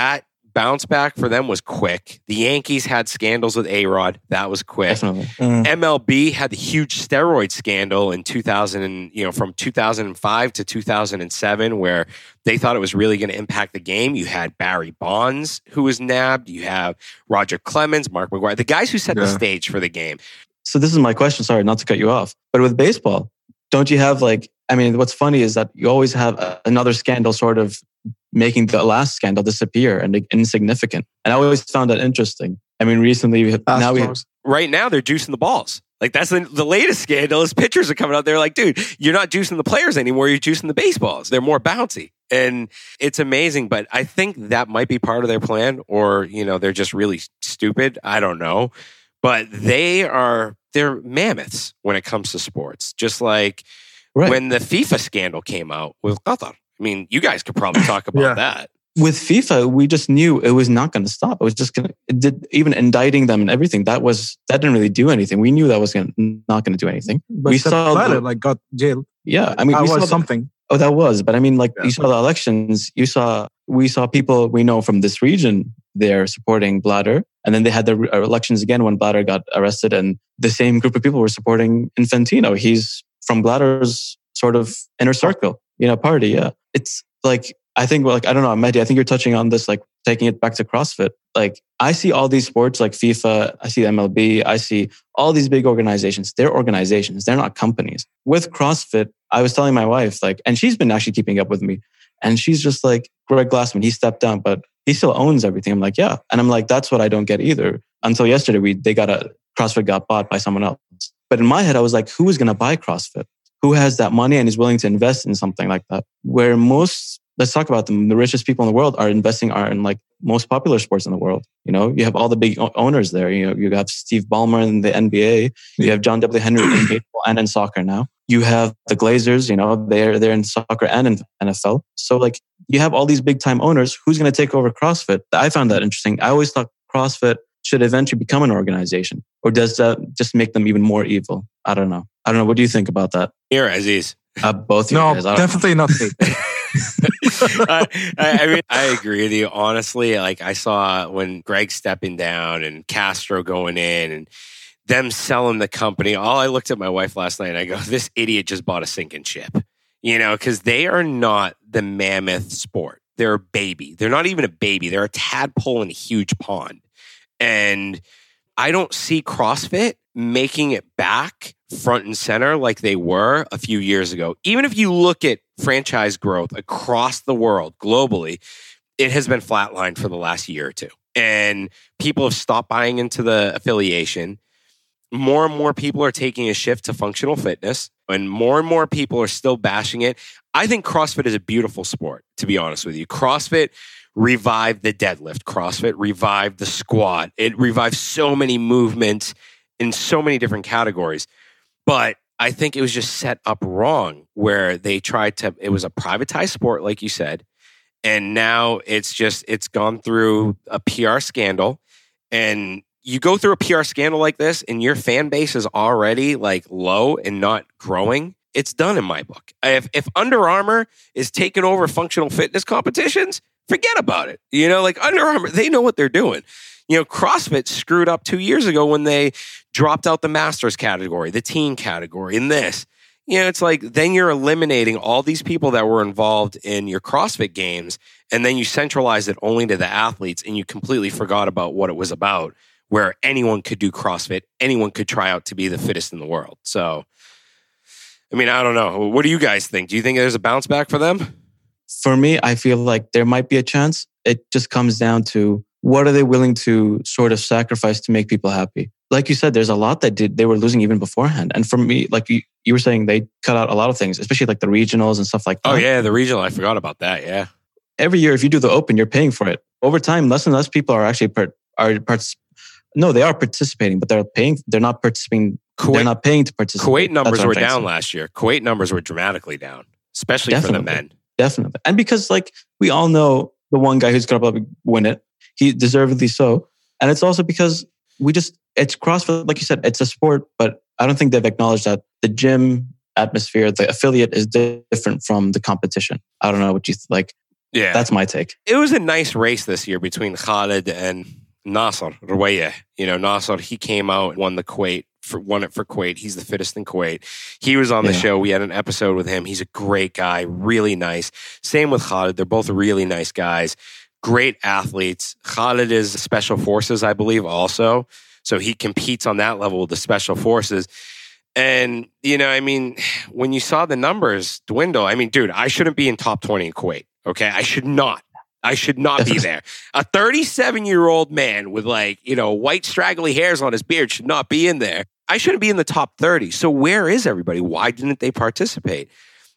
S3: bounce back for them was quick. The Yankees had scandals with A-Rod. That was quick.
S4: Definitely.
S5: Mm.
S3: M L B had the huge steroid scandal in two thousand, you know, from two thousand five to two thousand seven, where they thought it was really going to impact the game. You had Barry Bonds, who was nabbed. You have Roger Clemens, Mark McGwire, the guys who set
S5: Yeah.
S3: the stage for the game.
S4: So this is my question. Sorry, not to cut you off, but with baseball, don't you have like? I mean, what's funny is that you always have a, another scandal sort of making the last scandal disappear and insignificant. And I always found that interesting. I mean, recently we have, now we have,
S3: Right now, they're juicing the balls. Like, that's the, the latest scandal is pitchers are coming out there like, dude, you're not juicing the players anymore. You're juicing the baseballs. They're more bouncy. And it's amazing. But I think that might be part of their plan, or, you know, they're just really stupid. I don't know. But they are, they're mammoths when it comes to sports. Just like
S4: right.
S3: when the FIFA scandal came out with Qatar. I mean, you guys could probably talk about
S5: Yeah.
S3: that.
S4: With FIFA, we just knew it was not going to stop. It was just going to, it did, even indicting them and everything, that was, that didn't really do anything. We knew that was gonna, not going to do anything.
S5: But
S4: we
S5: Sepp
S4: saw
S5: Blatter,
S4: the-
S5: like got jailed.
S4: Yeah. I mean,
S5: that
S4: we
S5: was
S4: saw the-
S5: something.
S4: Oh, that was. But I mean, like
S5: Yeah.
S4: you saw the elections, you saw, we saw people we know from this region there supporting Blatter. And then they had the re- elections again when Blatter got arrested, and the same group of people were supporting Infantino. He's from Blatter's sort of inner circle, you know, party. Yeah. It's like, I think, like, I don't know, Mehdi, I think you're touching on this, like taking it back to CrossFit. Like, I see all these sports like FIFA, I see M L B, I see all these big organizations. They're organizations, they're not companies. With CrossFit, I was telling my wife, like, and she's been actually keeping up with me. And she's just like, Greg Glassman, he stepped down, but he still owns everything. I'm like, yeah. And I'm like, that's what I don't get either. Until yesterday, we they got a CrossFit got bought by someone else. But in my head, I was like, who is going to buy CrossFit? Who has that money and is willing to invest in something like that? Where most, let's talk about them, the richest people in the world are investing are in like most popular sports in the world. You know, you have all the big owners there. You know, you have Steve Ballmer in the N B A. You have John W. Henry in baseball and in soccer now. You have the Glazers, you know, they're they're in soccer and in N F L. So like you have all these big time owners. Who's going to take over CrossFit? I found that interesting. I always thought CrossFit should eventually become an organization, or does that just make them even more evil? I don't know. I don't know. What do you think about that?
S3: Here, Aziz.
S4: Uh, both. You
S5: No,
S4: guys. I don't
S5: definitely not me.
S3: I, I mean, I agree with you. Honestly, like I saw when Greg stepping down and Castro going in and them selling the company. All I looked at my wife last night and I go, this idiot just bought a sinking ship. You know, because they are not the mammoth sport. They're a baby. They're not even a baby. They're a tadpole in a huge pond. And I don't see CrossFit making it back front and center like they were a few years ago. Even if you look at franchise growth across the world globally, it has been flatlined for the last year or two. And people have stopped buying into the affiliation. More and more people are taking a shift to functional fitness, and more and more people are still bashing it. I think CrossFit is a beautiful sport, to be honest with you. CrossFit revived the deadlift. CrossFit revived the squat. It revived so many movements in so many different categories. But I think it was just set up wrong, where they tried to, it was a privatized sport, like you said. And now it's just, it's gone through a P R scandal. And you go through a P R scandal like this and your fan base is already like low and not growing, it's done in my book. If, if Under Armour is taking over functional fitness competitions, forget about it. You know, like Under Armour, they know what they're doing. You know, CrossFit screwed up two years ago when they dropped out the masters category, the teen category, and this. You know, it's like then you're eliminating all these people that were involved in your CrossFit games, and then you centralize it only to the athletes, and you completely forgot about what it was about, where anyone could do CrossFit, anyone could try out to be the fittest in the world. So, I mean, I don't know. What do you guys think? Do you think there's a bounce back for them?
S4: For me, I feel like there might be a chance. It just comes down to what are they willing to sort of sacrifice to make people happy? Like you said, there's a lot that did they were losing even beforehand. And for me, like you, you were saying, they cut out a lot of things, especially like the regionals and stuff like that.
S3: Oh yeah, the regional. I forgot about that. Yeah.
S4: Every year, if you do the Open, you're paying for it. Over time, less and less people are actually part, are parts. No, they are participating, but they're paying. They're not participating.
S3: Kuwait,
S4: they're not paying to participate.
S3: Kuwait numbers
S4: That's what
S3: were
S4: I'm trying to
S3: down
S4: say.
S3: last year. Kuwait numbers were dramatically down, especially
S4: Definitely.
S3: for the men.
S4: Definitely. And because like we all know the one guy who's going to win it, he deservedly so. And it's also because we just, it's CrossFit, like you said, it's a sport, but I don't think they've acknowledged that the gym atmosphere, the affiliate is different from the competition. I don't know what you th- like.
S3: Yeah.
S4: That's my take.
S3: It was a nice race this year between Khalid and Nasser Rouaya. You know, Nasser, he came out and won the Kuwait, for, won it for Kuwait. He's the fittest in Kuwait. He was on the
S4: Yeah.
S3: show. We had an episode with him. He's a great guy, really nice. Same with Khalid. They're both really nice guys, great athletes. Khalid is Special Forces, I believe, also. So he competes on that level with the Special Forces. And, you know, I mean, when you saw the numbers dwindle, I mean, dude, I shouldn't be in top twenty in Kuwait. Okay. I should not. I should not be there. A thirty-seven-year-old man with like, you know, white straggly hairs on his beard should not be in there. I shouldn't be in the top thirty. So where is everybody? Why didn't they participate?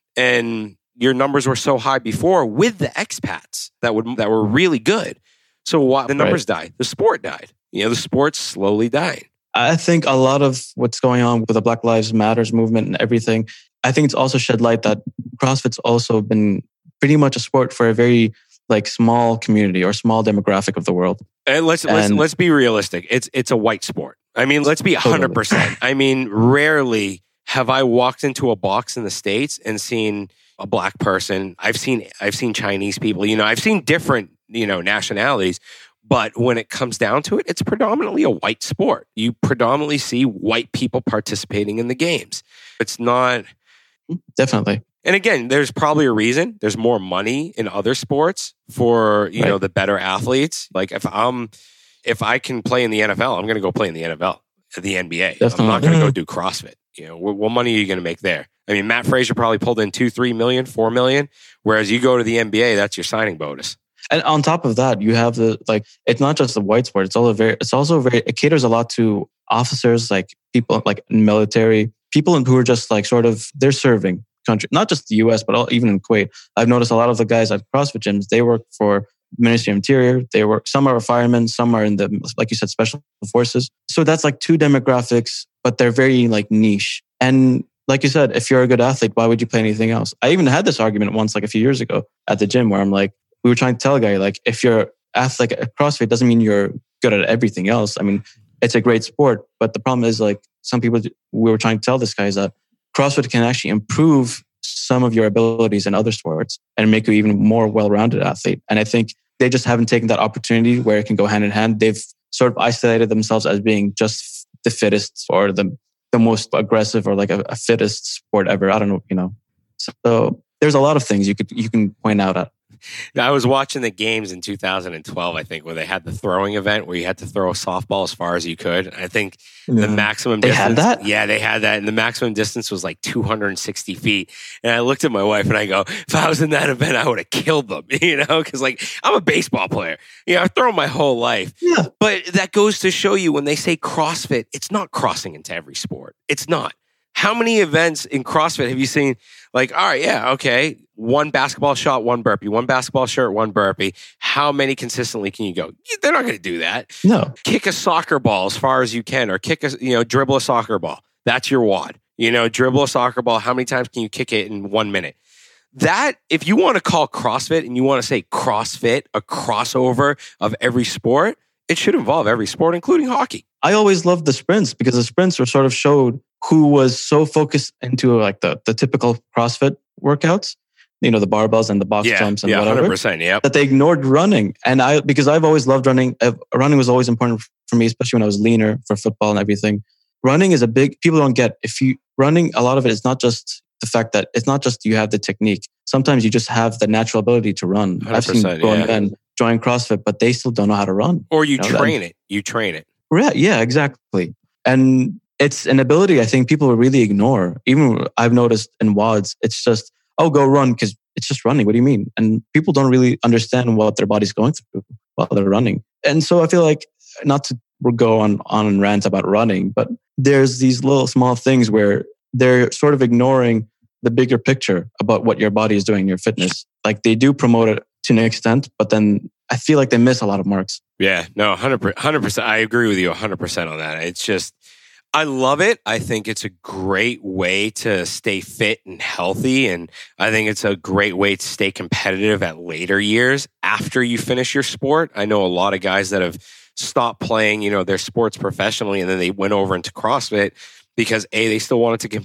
S3: And your numbers were so high before with the expats that would that were really good. So why the numbers right. died? The sport died. You know, the sport's slowly dying.
S4: I think a lot of what's going on with the Black Lives Matters movement and everything, I think it's also shed light that CrossFit's also been pretty much a sport for a very like small community or small demographic of the world.
S3: And let's and let's let's be realistic. It's it's a white sport. I mean, let's be one hundred percent. I mean, rarely have I walked into a box in the States and seen a black person. I've seen I've seen Chinese people, you know, I've seen different, you know, nationalities. But when it comes down to it, it's predominantly a white sport. You predominantly see white people participating in the games. It's not...
S4: Definitely.
S3: And again, there's probably a reason. There's more money in other sports for, you right. know, the better athletes. Like if I'm, if I can play in the N F L, I'm going to go play in the N F L, the N B A. Definitely. I'm not going to go do CrossFit. You know, what, what money are you going to make there? I mean, Matt Fraser probably pulled in two, three million, four million. Whereas you go to the N B A, that's your signing bonus.
S4: And on top of that, you have the, like, it's not just the white sport. It's all a very, it's also very, it caters a lot to officers, like people like military, people who are just like sort of, they're serving country, not just the U S, but all, even in Kuwait. I've noticed a lot of the guys at CrossFit gyms, they work for Ministry of Interior. They work, some are firemen, some are in the, like you said, special forces. So that's like two demographics, but they're very like niche. And like you said, if you're a good athlete, why would you play anything else? I even had this argument once, like a few years ago at the gym where I'm like, we were trying to tell a guy, like, if you're athletic at CrossFit, doesn't mean you're good at everything else. I mean, it's a great sport, but the problem is, like, some people, we were trying to tell this guy is that CrossFit can actually improve some of your abilities in other sports and make you even more well-rounded athlete. And I think they just haven't taken that opportunity where it can go hand in hand. They've sort of isolated themselves as being just the fittest or the the most aggressive or like a, a fittest sport ever. I don't know, you know. So there's a lot of things you could you can point out at.
S3: I was watching the games in two thousand twelve, I think, where they had the throwing event where you had to throw a softball as far as you could. I think yeah. the maximum
S4: they
S3: distance...
S4: They had that?
S3: Yeah, they had that. And the maximum distance was like two hundred sixty feet. And I looked at my wife and I go, if I was in that event, I would have killed them, you know? Because like, I'm a baseball player. You know, I've thrown my whole life.
S4: Yeah.
S3: But that goes to show you when they say CrossFit, it's not crossing into every sport. It's not. How many events in CrossFit have you seen? Like, all right, yeah, okay. One basketball shot, one burpee. One basketball shirt, one burpee. How many consistently can you go? They're not going to do that.
S4: No.
S3: Kick a soccer ball as far as you can, or kick a, you know, dribble a soccer ball. That's your W O D. You know, dribble a soccer ball. How many times can you kick it in one minute? That, if you want to call CrossFit and you want to say CrossFit, a crossover of every sport, it should involve every sport, including hockey.
S4: I always loved the sprints because the sprints were sort of showed who was so focused into like the, the typical CrossFit workouts, you know, the barbells and the box
S3: yeah,
S4: jumps and
S3: yeah,
S4: whatever.
S3: one hundred percent, yeah.
S4: That they ignored running. And I, because I've always loved running, I've, running was always important for me, especially when I was leaner for football and everything. Running is a big, people don't get, if you, running, a lot of it is not just the fact that it's not just you have the technique. Sometimes you just have the natural ability to run. I've seen grown
S3: yeah.
S4: men join CrossFit, but they still don't know how to run.
S3: Or you,
S4: you know,
S3: train
S4: that,
S3: it. You train it.
S4: Right. Yeah, exactly. And it's an ability I think people really ignore. Even I've noticed in W O Ds, it's just, oh, go run because it's just running. What do you mean? And people don't really understand what their body's going through while they're running. And so I feel like, not to go on, on and rant about running, but there's these little small things where they're sort of ignoring the bigger picture about what your body is doing in your fitness. Like they do promote it to an extent, but then I feel like they miss a lot of marks.
S3: Yeah, no, one hundred percent. I agree with you one hundred percent on that. It's just, I love it. I think it's a great way to stay fit and healthy. And I think it's a great way to stay competitive at later years after you finish your sport. I know a lot of guys that have stopped playing, you know, their sports professionally and then they went over into CrossFit because A, they still wanted to compete,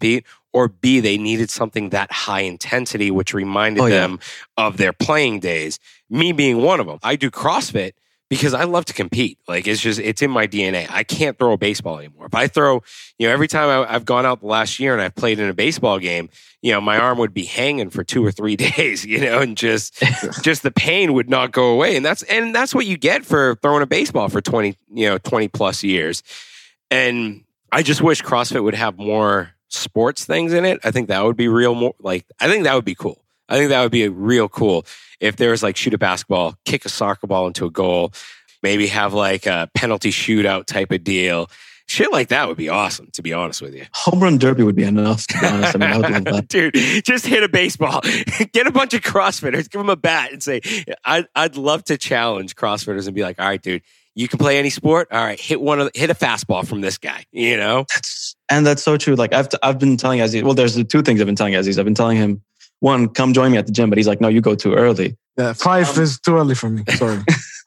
S3: or B, they needed something that high intensity, which reminded
S4: Oh, yeah.
S3: them of their playing days. Me being one of them. I do CrossFit because I love to compete. Like, it's just, it's in my D N A. I can't throw a baseball anymore. If I throw, you know, every time I, I've gone out the last year and I've played in a baseball game, you know, my arm would be hanging for two or three days, you know, and just, just the pain would not go away. And that's, and that's what you get for throwing a baseball for twenty, you know, twenty plus years. And I just wish CrossFit would have more sports things in it. I think that would be real more like, I think that would be cool. I think that would be real cool if there was like shoot a basketball, kick a soccer ball into a goal, maybe have like a penalty shootout type of deal. Shit like that would be awesome, to be honest with you.
S4: Home run derby would be enough, to be honest. I mean, I would love that.
S3: Dude, just hit a baseball. Get a bunch of CrossFitters, give them a bat and say, I'd, I'd love to challenge CrossFitters and be like, all right, dude, you can play any sport. All right, hit one of the, hit a fastball from this guy, you know?
S4: That's, and that's so true. Like I've, I've been telling Aziz, well, there's the two things I've been telling Aziz. I've been telling him, one, come join me at the gym, but he's like, no, you go too early.
S5: Yeah, five um, is too early for me. Sorry.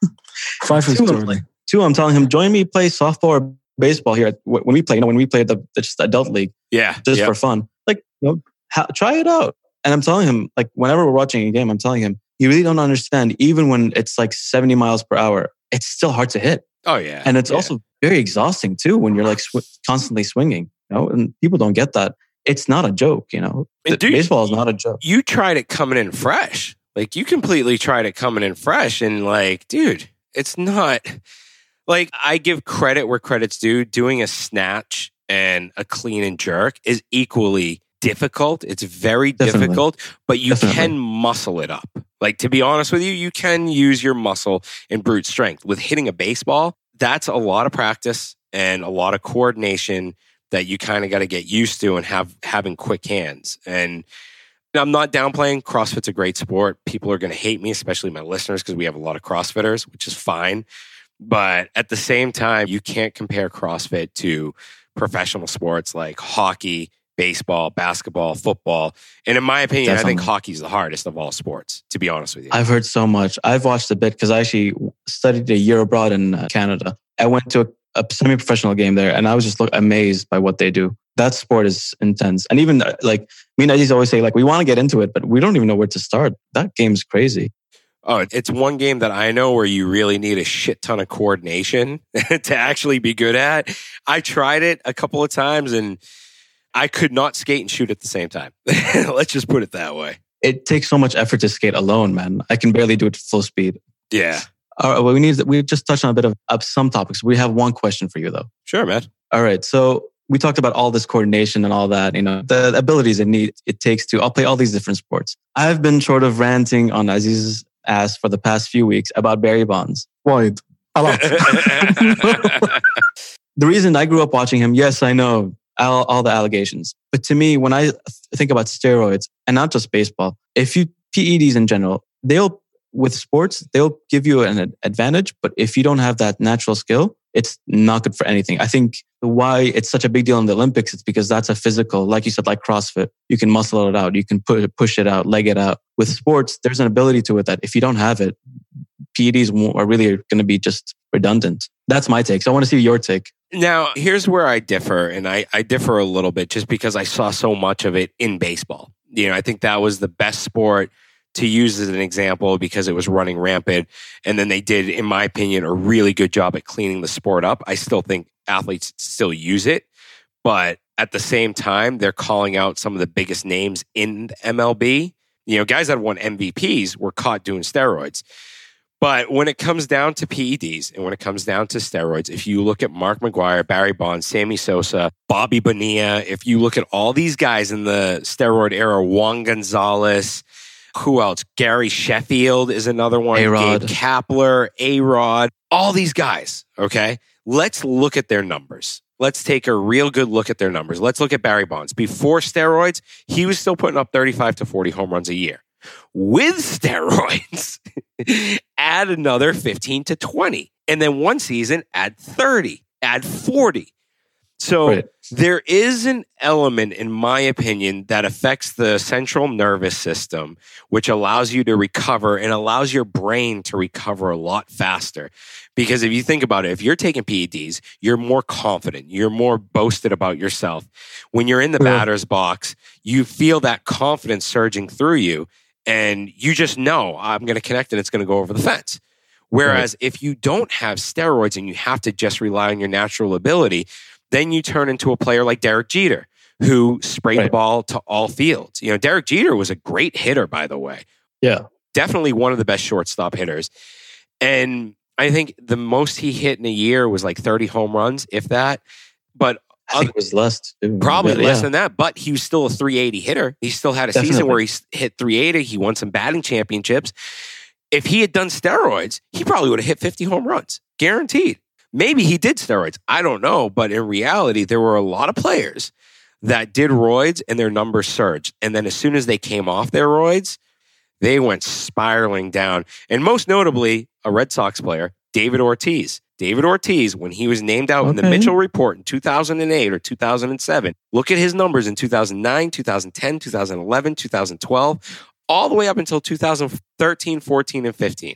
S5: Five is
S4: two,
S5: too early.
S4: Two, I'm telling him, join me play softball or baseball here. When we play, you know, when we play the, the just adult league.
S3: Yeah.
S4: Just
S3: yep.
S4: for fun. Like, you know, ha- try it out. And I'm telling him, like, whenever we're watching a game, I'm telling him, you really don't understand, even when it's like seventy miles per hour, it's still hard to hit.
S3: Oh, yeah.
S4: And it's
S3: yeah.
S4: also very exhausting too when you're like sw- constantly swinging, you know, and people don't get that. It's not a joke, you know.
S3: And dude,
S4: baseball is not a joke.
S3: You tried it coming in fresh. Like, you completely tried it coming in fresh. And like, dude, it's not... Like, I give credit where credit's due. Doing a snatch and a clean and jerk is equally difficult. It's very
S4: Definitely.
S3: difficult, but you
S4: Definitely.
S3: can muscle it up. Like, to be honest with you, you can use your muscle and brute strength. With hitting a baseball, that's a lot of practice and a lot of coordination that you kind of got to get used to and have having quick hands. And I'm not downplaying. CrossFit's a great sport. People are going to hate me, especially my listeners, because we have a lot of CrossFitters, which is fine. But at the same time, you can't compare CrossFit to professional sports like hockey, baseball, basketball, football. And in my opinion, Definitely. I think hockey's the hardest of all sports, to be honest with you.
S4: I've heard so much. I've watched a bit because I actually studied a year abroad in Canada. I went to a, a semi-professional game there and I was just look, amazed by what they do. That sport is intense. And even like me and Aziz always say, like, we want to get into it, but we don't even know where to start. That game's crazy.
S3: Oh, it's one game that I know where you really need a shit ton of coordination to actually be good at. I tried it a couple of times and I could not skate and shoot at the same time. Let's just put it that way.
S4: It takes so much effort to skate alone, man. I can barely do it full speed.
S3: Yeah.
S4: All right, well, we need we just touched on a bit of, of some topics. We have one question for you, though.
S3: Sure, man.
S4: All right, so we talked about all this coordination and all that, you know, the abilities it need it takes to I'll play all these different sports. I've been sort of ranting on Aziz's ass for the past few weeks about Barry Bonds.
S5: Wide. A lot.
S4: The reason I grew up watching him, yes, I know all, all the allegations. But to me, when I think about steroids, and not just baseball, if you P E Ds in general, they'll, with sports, they'll give you an advantage. But if you don't have that natural skill, it's not good for anything. I think why it's such a big deal in the Olympics, it's because that's a physical, like you said, like CrossFit. You can muscle it out. You can push, push it out, leg it out. With sports, there's an ability to it that if you don't have it, P E Ds are really going to be just redundant. That's my take. So I want to see your take.
S3: Now, here's where I differ, and I, I differ a little bit just because I saw so much of it in baseball. You know, I think that was the best sport to use as an example because it was running rampant. And then they did, in my opinion, a really good job at cleaning the sport up. I still think athletes still use it, but at the same time, they're calling out some of the biggest names in the M L B. You know, guys that won M V Ps were caught doing steroids. But when it comes down to P E Ds and when it comes down to steroids, if you look at Mark McGwire, Barry Bonds, Sammy Sosa, Bobby Bonilla, if you look at all these guys in the steroid era, Juan Gonzalez, who else? Gary Sheffield is another one.
S4: A-Rod.
S3: Gabe Kapler, A-Rod, all these guys, okay? Let's look at their numbers. Let's take a real good look at their numbers. Let's look at Barry Bonds. Before steroids, he was still putting up thirty-five to forty home runs a year. With steroids, add another fifteen to twenty. And then one season, add thirty, add forty. So
S4: Right.
S3: there is an element, in my opinion, that affects the central nervous system, which allows you to recover and allows your brain to recover a lot faster. Because if you think about it, if you're taking P E Ds, you're more confident. You're more boasted about yourself. When you're in the
S5: Yeah.
S3: batter's box, you feel that confidence surging through you. And you just know, I'm going to connect and it's going to go over the fence. Whereas if you don't have steroids and you have to just rely on your natural ability, then you turn into a player like Derek Jeter, who sprayed the
S4: Right.
S3: ball to all fields. You know, Derek Jeter was a great hitter, by the way.
S4: Yeah.
S3: Definitely one of the best shortstop hitters. And I think the most he hit in a year was like thirty home runs, if that. But
S4: I think it was less. Too.
S3: probably
S4: But,
S3: less
S4: yeah.
S3: than that. But he was still a three eighty hitter. He still had a season
S4: Definitely.
S3: where he s- hit three eighty. He won some batting championships. If he had done steroids, he probably would have hit fifty home runs. Guaranteed. Maybe he did steroids. I don't know. But in reality, there were a lot of players that did roids and their numbers surged. And then as soon as they came off their roids, they went spiraling down. And most notably, a Red Sox player, David Ortiz. David Ortiz, when he was named out in the
S4: Okay.
S3: Mitchell Report in two thousand eight or two thousand seven, look at his numbers in two thousand nine, two thousand ten, two thousand eleven, two thousand twelve, all the way up until two thousand thirteen, fourteen, and fifteen.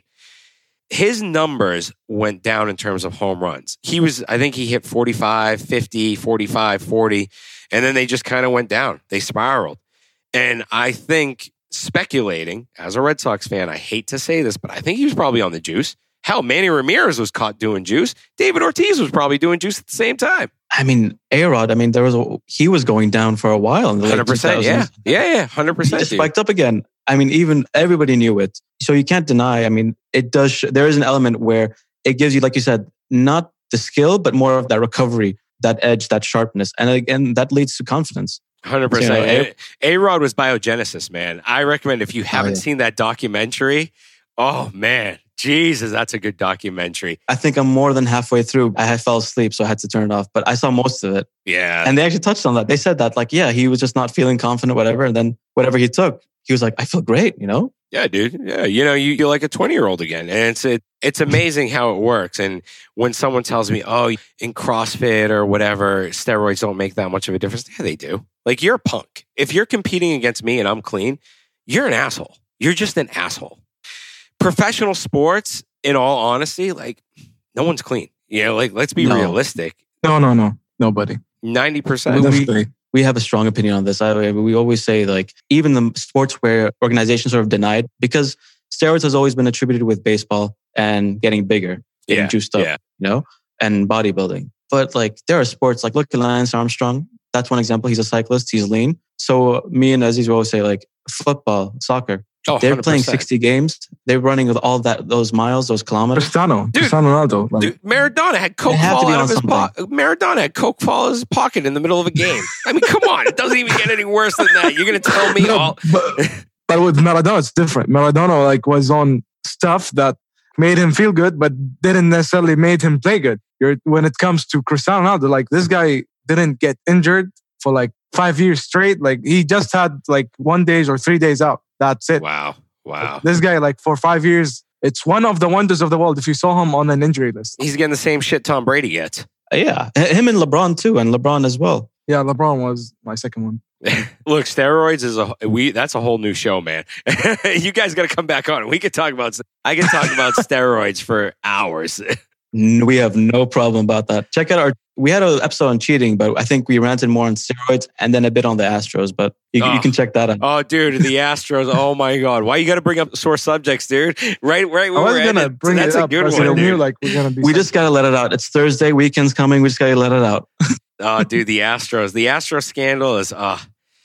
S3: His numbers went down in terms of home runs. He was, I think he hit forty-five, fifty, forty-five, forty, and then they just kind of went down. They spiraled. And I think, speculating, as a Red Sox fan, I hate to say this, but I think he was probably on the juice. Hell, Manny Ramirez was caught doing juice. David Ortiz was probably doing juice at the same time.
S4: I mean, A-Rod, I mean, there was a, he was going down for a while in the
S3: one
S4: late
S3: hundred percent,
S4: two
S3: yeah.
S4: thousands.
S3: Yeah, yeah, one hundred
S4: He
S3: percent.
S4: just
S3: dude.
S4: spiked up again. I mean, even everybody knew it. So you can't deny, I mean, it does, sh- there is an element where it gives you, like you said, not the skill, but more of that recovery, that edge, that sharpness. And again, that leads to confidence.
S3: one hundred
S4: You know,
S3: percent. A-Rod was biogenesis, man. I recommend if you haven't
S4: yeah.
S3: seen that documentary, oh, man. Jesus, that's a good documentary.
S4: I think I'm more than halfway through. I had fell asleep, so I had to turn it off, but I saw most of it.
S3: Yeah.
S4: And they actually touched on that. They said that, like, yeah, he was just not feeling confident, whatever. And then whatever he took, he was like, I feel great, you know?
S3: Yeah, dude. Yeah, you know, you, you're like a twenty-year-old again. And it's it, it's amazing how it works. And when someone tells me, oh, in CrossFit or whatever, steroids don't make that much of a difference. Yeah, they do. Like, you're a punk. If you're competing against me and I'm clean, you're an asshole. You're just an asshole. Professional sports, in all honesty, like, no one's clean. You know, like, let's be
S4: No.
S3: realistic.
S5: No, no, no. Nobody.
S3: ninety percent.
S4: We-
S5: Definitely.
S4: We have a strong opinion on this. I, we always say, like, even the sports where organizations sort of denied, because steroids has always been attributed with baseball and getting bigger, getting
S3: Yeah,
S4: juiced up,
S3: yeah.
S4: you know, and bodybuilding. But like, there are sports like, look at Lance Armstrong. That's one example. He's a cyclist. He's lean. So me and Aziz will always say, like, football, soccer.
S3: Oh,
S4: They're
S3: one hundred
S4: playing
S3: percent.
S4: sixty games. They're running with all that, those miles, those kilometers.
S5: Cristiano.
S3: Dude.
S5: Cristiano Ronaldo. Like,
S3: Dude, Maradona had Coke
S4: They have to
S3: fall
S4: be
S3: out
S4: on
S3: of his pocket. Maradona had Coke fall out of his pocket in the middle of a game. I mean, come on. It doesn't even get any worse than that. You're going to tell me
S5: no,
S3: all...
S5: but, but with Maradona, it's different. Maradona like was on stuff that made him feel good, but didn't necessarily made him play good. You're, when it comes to Cristiano Ronaldo, like this guy didn't get injured for like five years straight. Like he just had like one days or three days out. That's it.
S3: Wow. Wow.
S5: This guy, like for five years, it's one of the wonders of the world if you saw him on an injury list.
S3: He's getting the same shit Tom Brady gets.
S4: Yeah. Him and LeBron too. And LeBron as well.
S5: Yeah, LeBron was my second one.
S3: Look, steroids is a we. That's a whole new show, man. You guys got to come back on. We could talk about. I can talk about steroids for hours.
S4: We have no problem about that. Check out our, we had an episode on cheating, but I think we ranted more on steroids and then a bit on the Astros, but you,
S3: Oh.
S4: you can check that out.
S3: Oh, dude, the Astros. Oh my God, why you got to bring up sore subjects, dude? Right, right.
S5: I
S3: Where
S5: was
S3: we're
S5: gonna
S3: at,
S5: bring
S3: that's
S5: it
S3: a
S5: up.
S3: good
S5: because
S3: one,
S5: I knew
S3: dude.
S5: like we're gonna be.
S4: We just got to let it out. It's Thursday, weekend's coming. We just got to let it out.
S3: Oh, dude, the Astros. The Astros scandal is. Uh,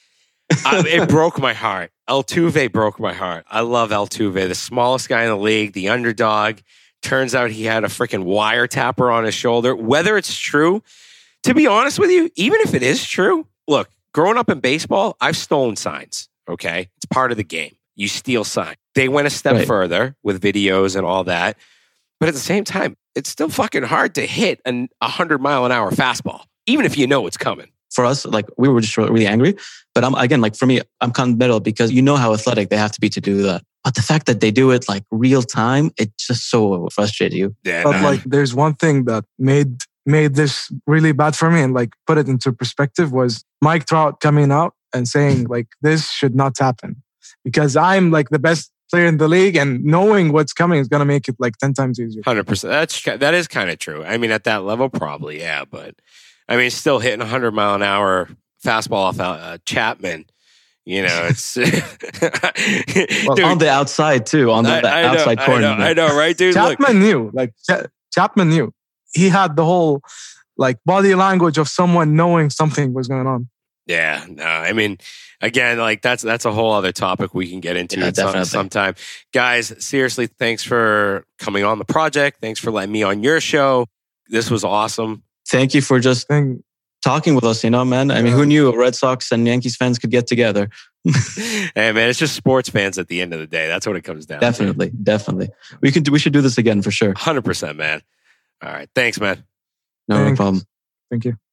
S3: I, it broke my heart. Altuve broke my heart. I love Altuve, the smallest guy in the league, the underdog. Turns out he had a freaking wiretapper on his shoulder. Whether it's true, to be honest with you, even if it is true, look, growing up in baseball, I've stolen signs, okay? It's part of the game. You steal signs. They went a step
S4: Right.
S3: further with videos and all that. But at the same time, it's still fucking hard to hit an one hundred mile an hour fastball, even if you know it's coming.
S4: For us, like we were just really angry. But I'm again, like for me, I'm kind of middle because you know how athletic they have to be to do that. But the fact that they do it like real time, it just so frustrates you.
S3: Yeah,
S5: But
S3: nah.
S5: like, there's one thing that made made this really bad for me and like put it into perspective was Mike Trout coming out and saying like, this should not happen because I'm like the best player in the league and knowing what's coming is going to make it like ten times easier.
S3: one hundred percent. That's, that is kind of true. I mean, at that level, probably, yeah. But I mean, still hitting one hundred mile an hour fastball off uh, Chapman. You know, it's
S4: well, dude, on the outside too, on the,
S3: I,
S4: the
S3: I know,
S4: outside corner.
S3: I know, I know, right, dude?
S5: Chapman
S3: Look.
S5: knew, like Ch- Chapman knew. He had the whole like body language of someone knowing something was going on.
S3: Yeah, no, I mean, again, like that's that's a whole other topic we can get into
S4: yeah,
S3: at some, sometime. Guys, seriously, thanks for coming on the project. Thanks for letting me on your show. This was awesome.
S4: Thank you for just
S5: Thank-
S4: talking with us, you know, man. I mean, who knew Red Sox and Yankees fans could get together?
S3: Hey, man, it's just sports fans at the end of the day. That's what it comes down
S4: definitely,
S3: to.
S4: Definitely, definitely. We could, we should do this again for sure.
S3: one hundred percent, man. All right. Thanks, man.
S4: No
S5: Thanks.
S4: problem.
S5: Thank you.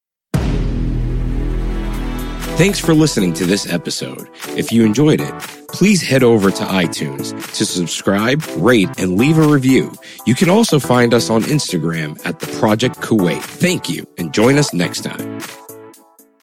S1: Thanks for listening to this episode. If you enjoyed it, please head over to iTunes to subscribe, rate, and leave a review. You can also find us on Instagram at The Project Kuwait. Thank you, and join us next time.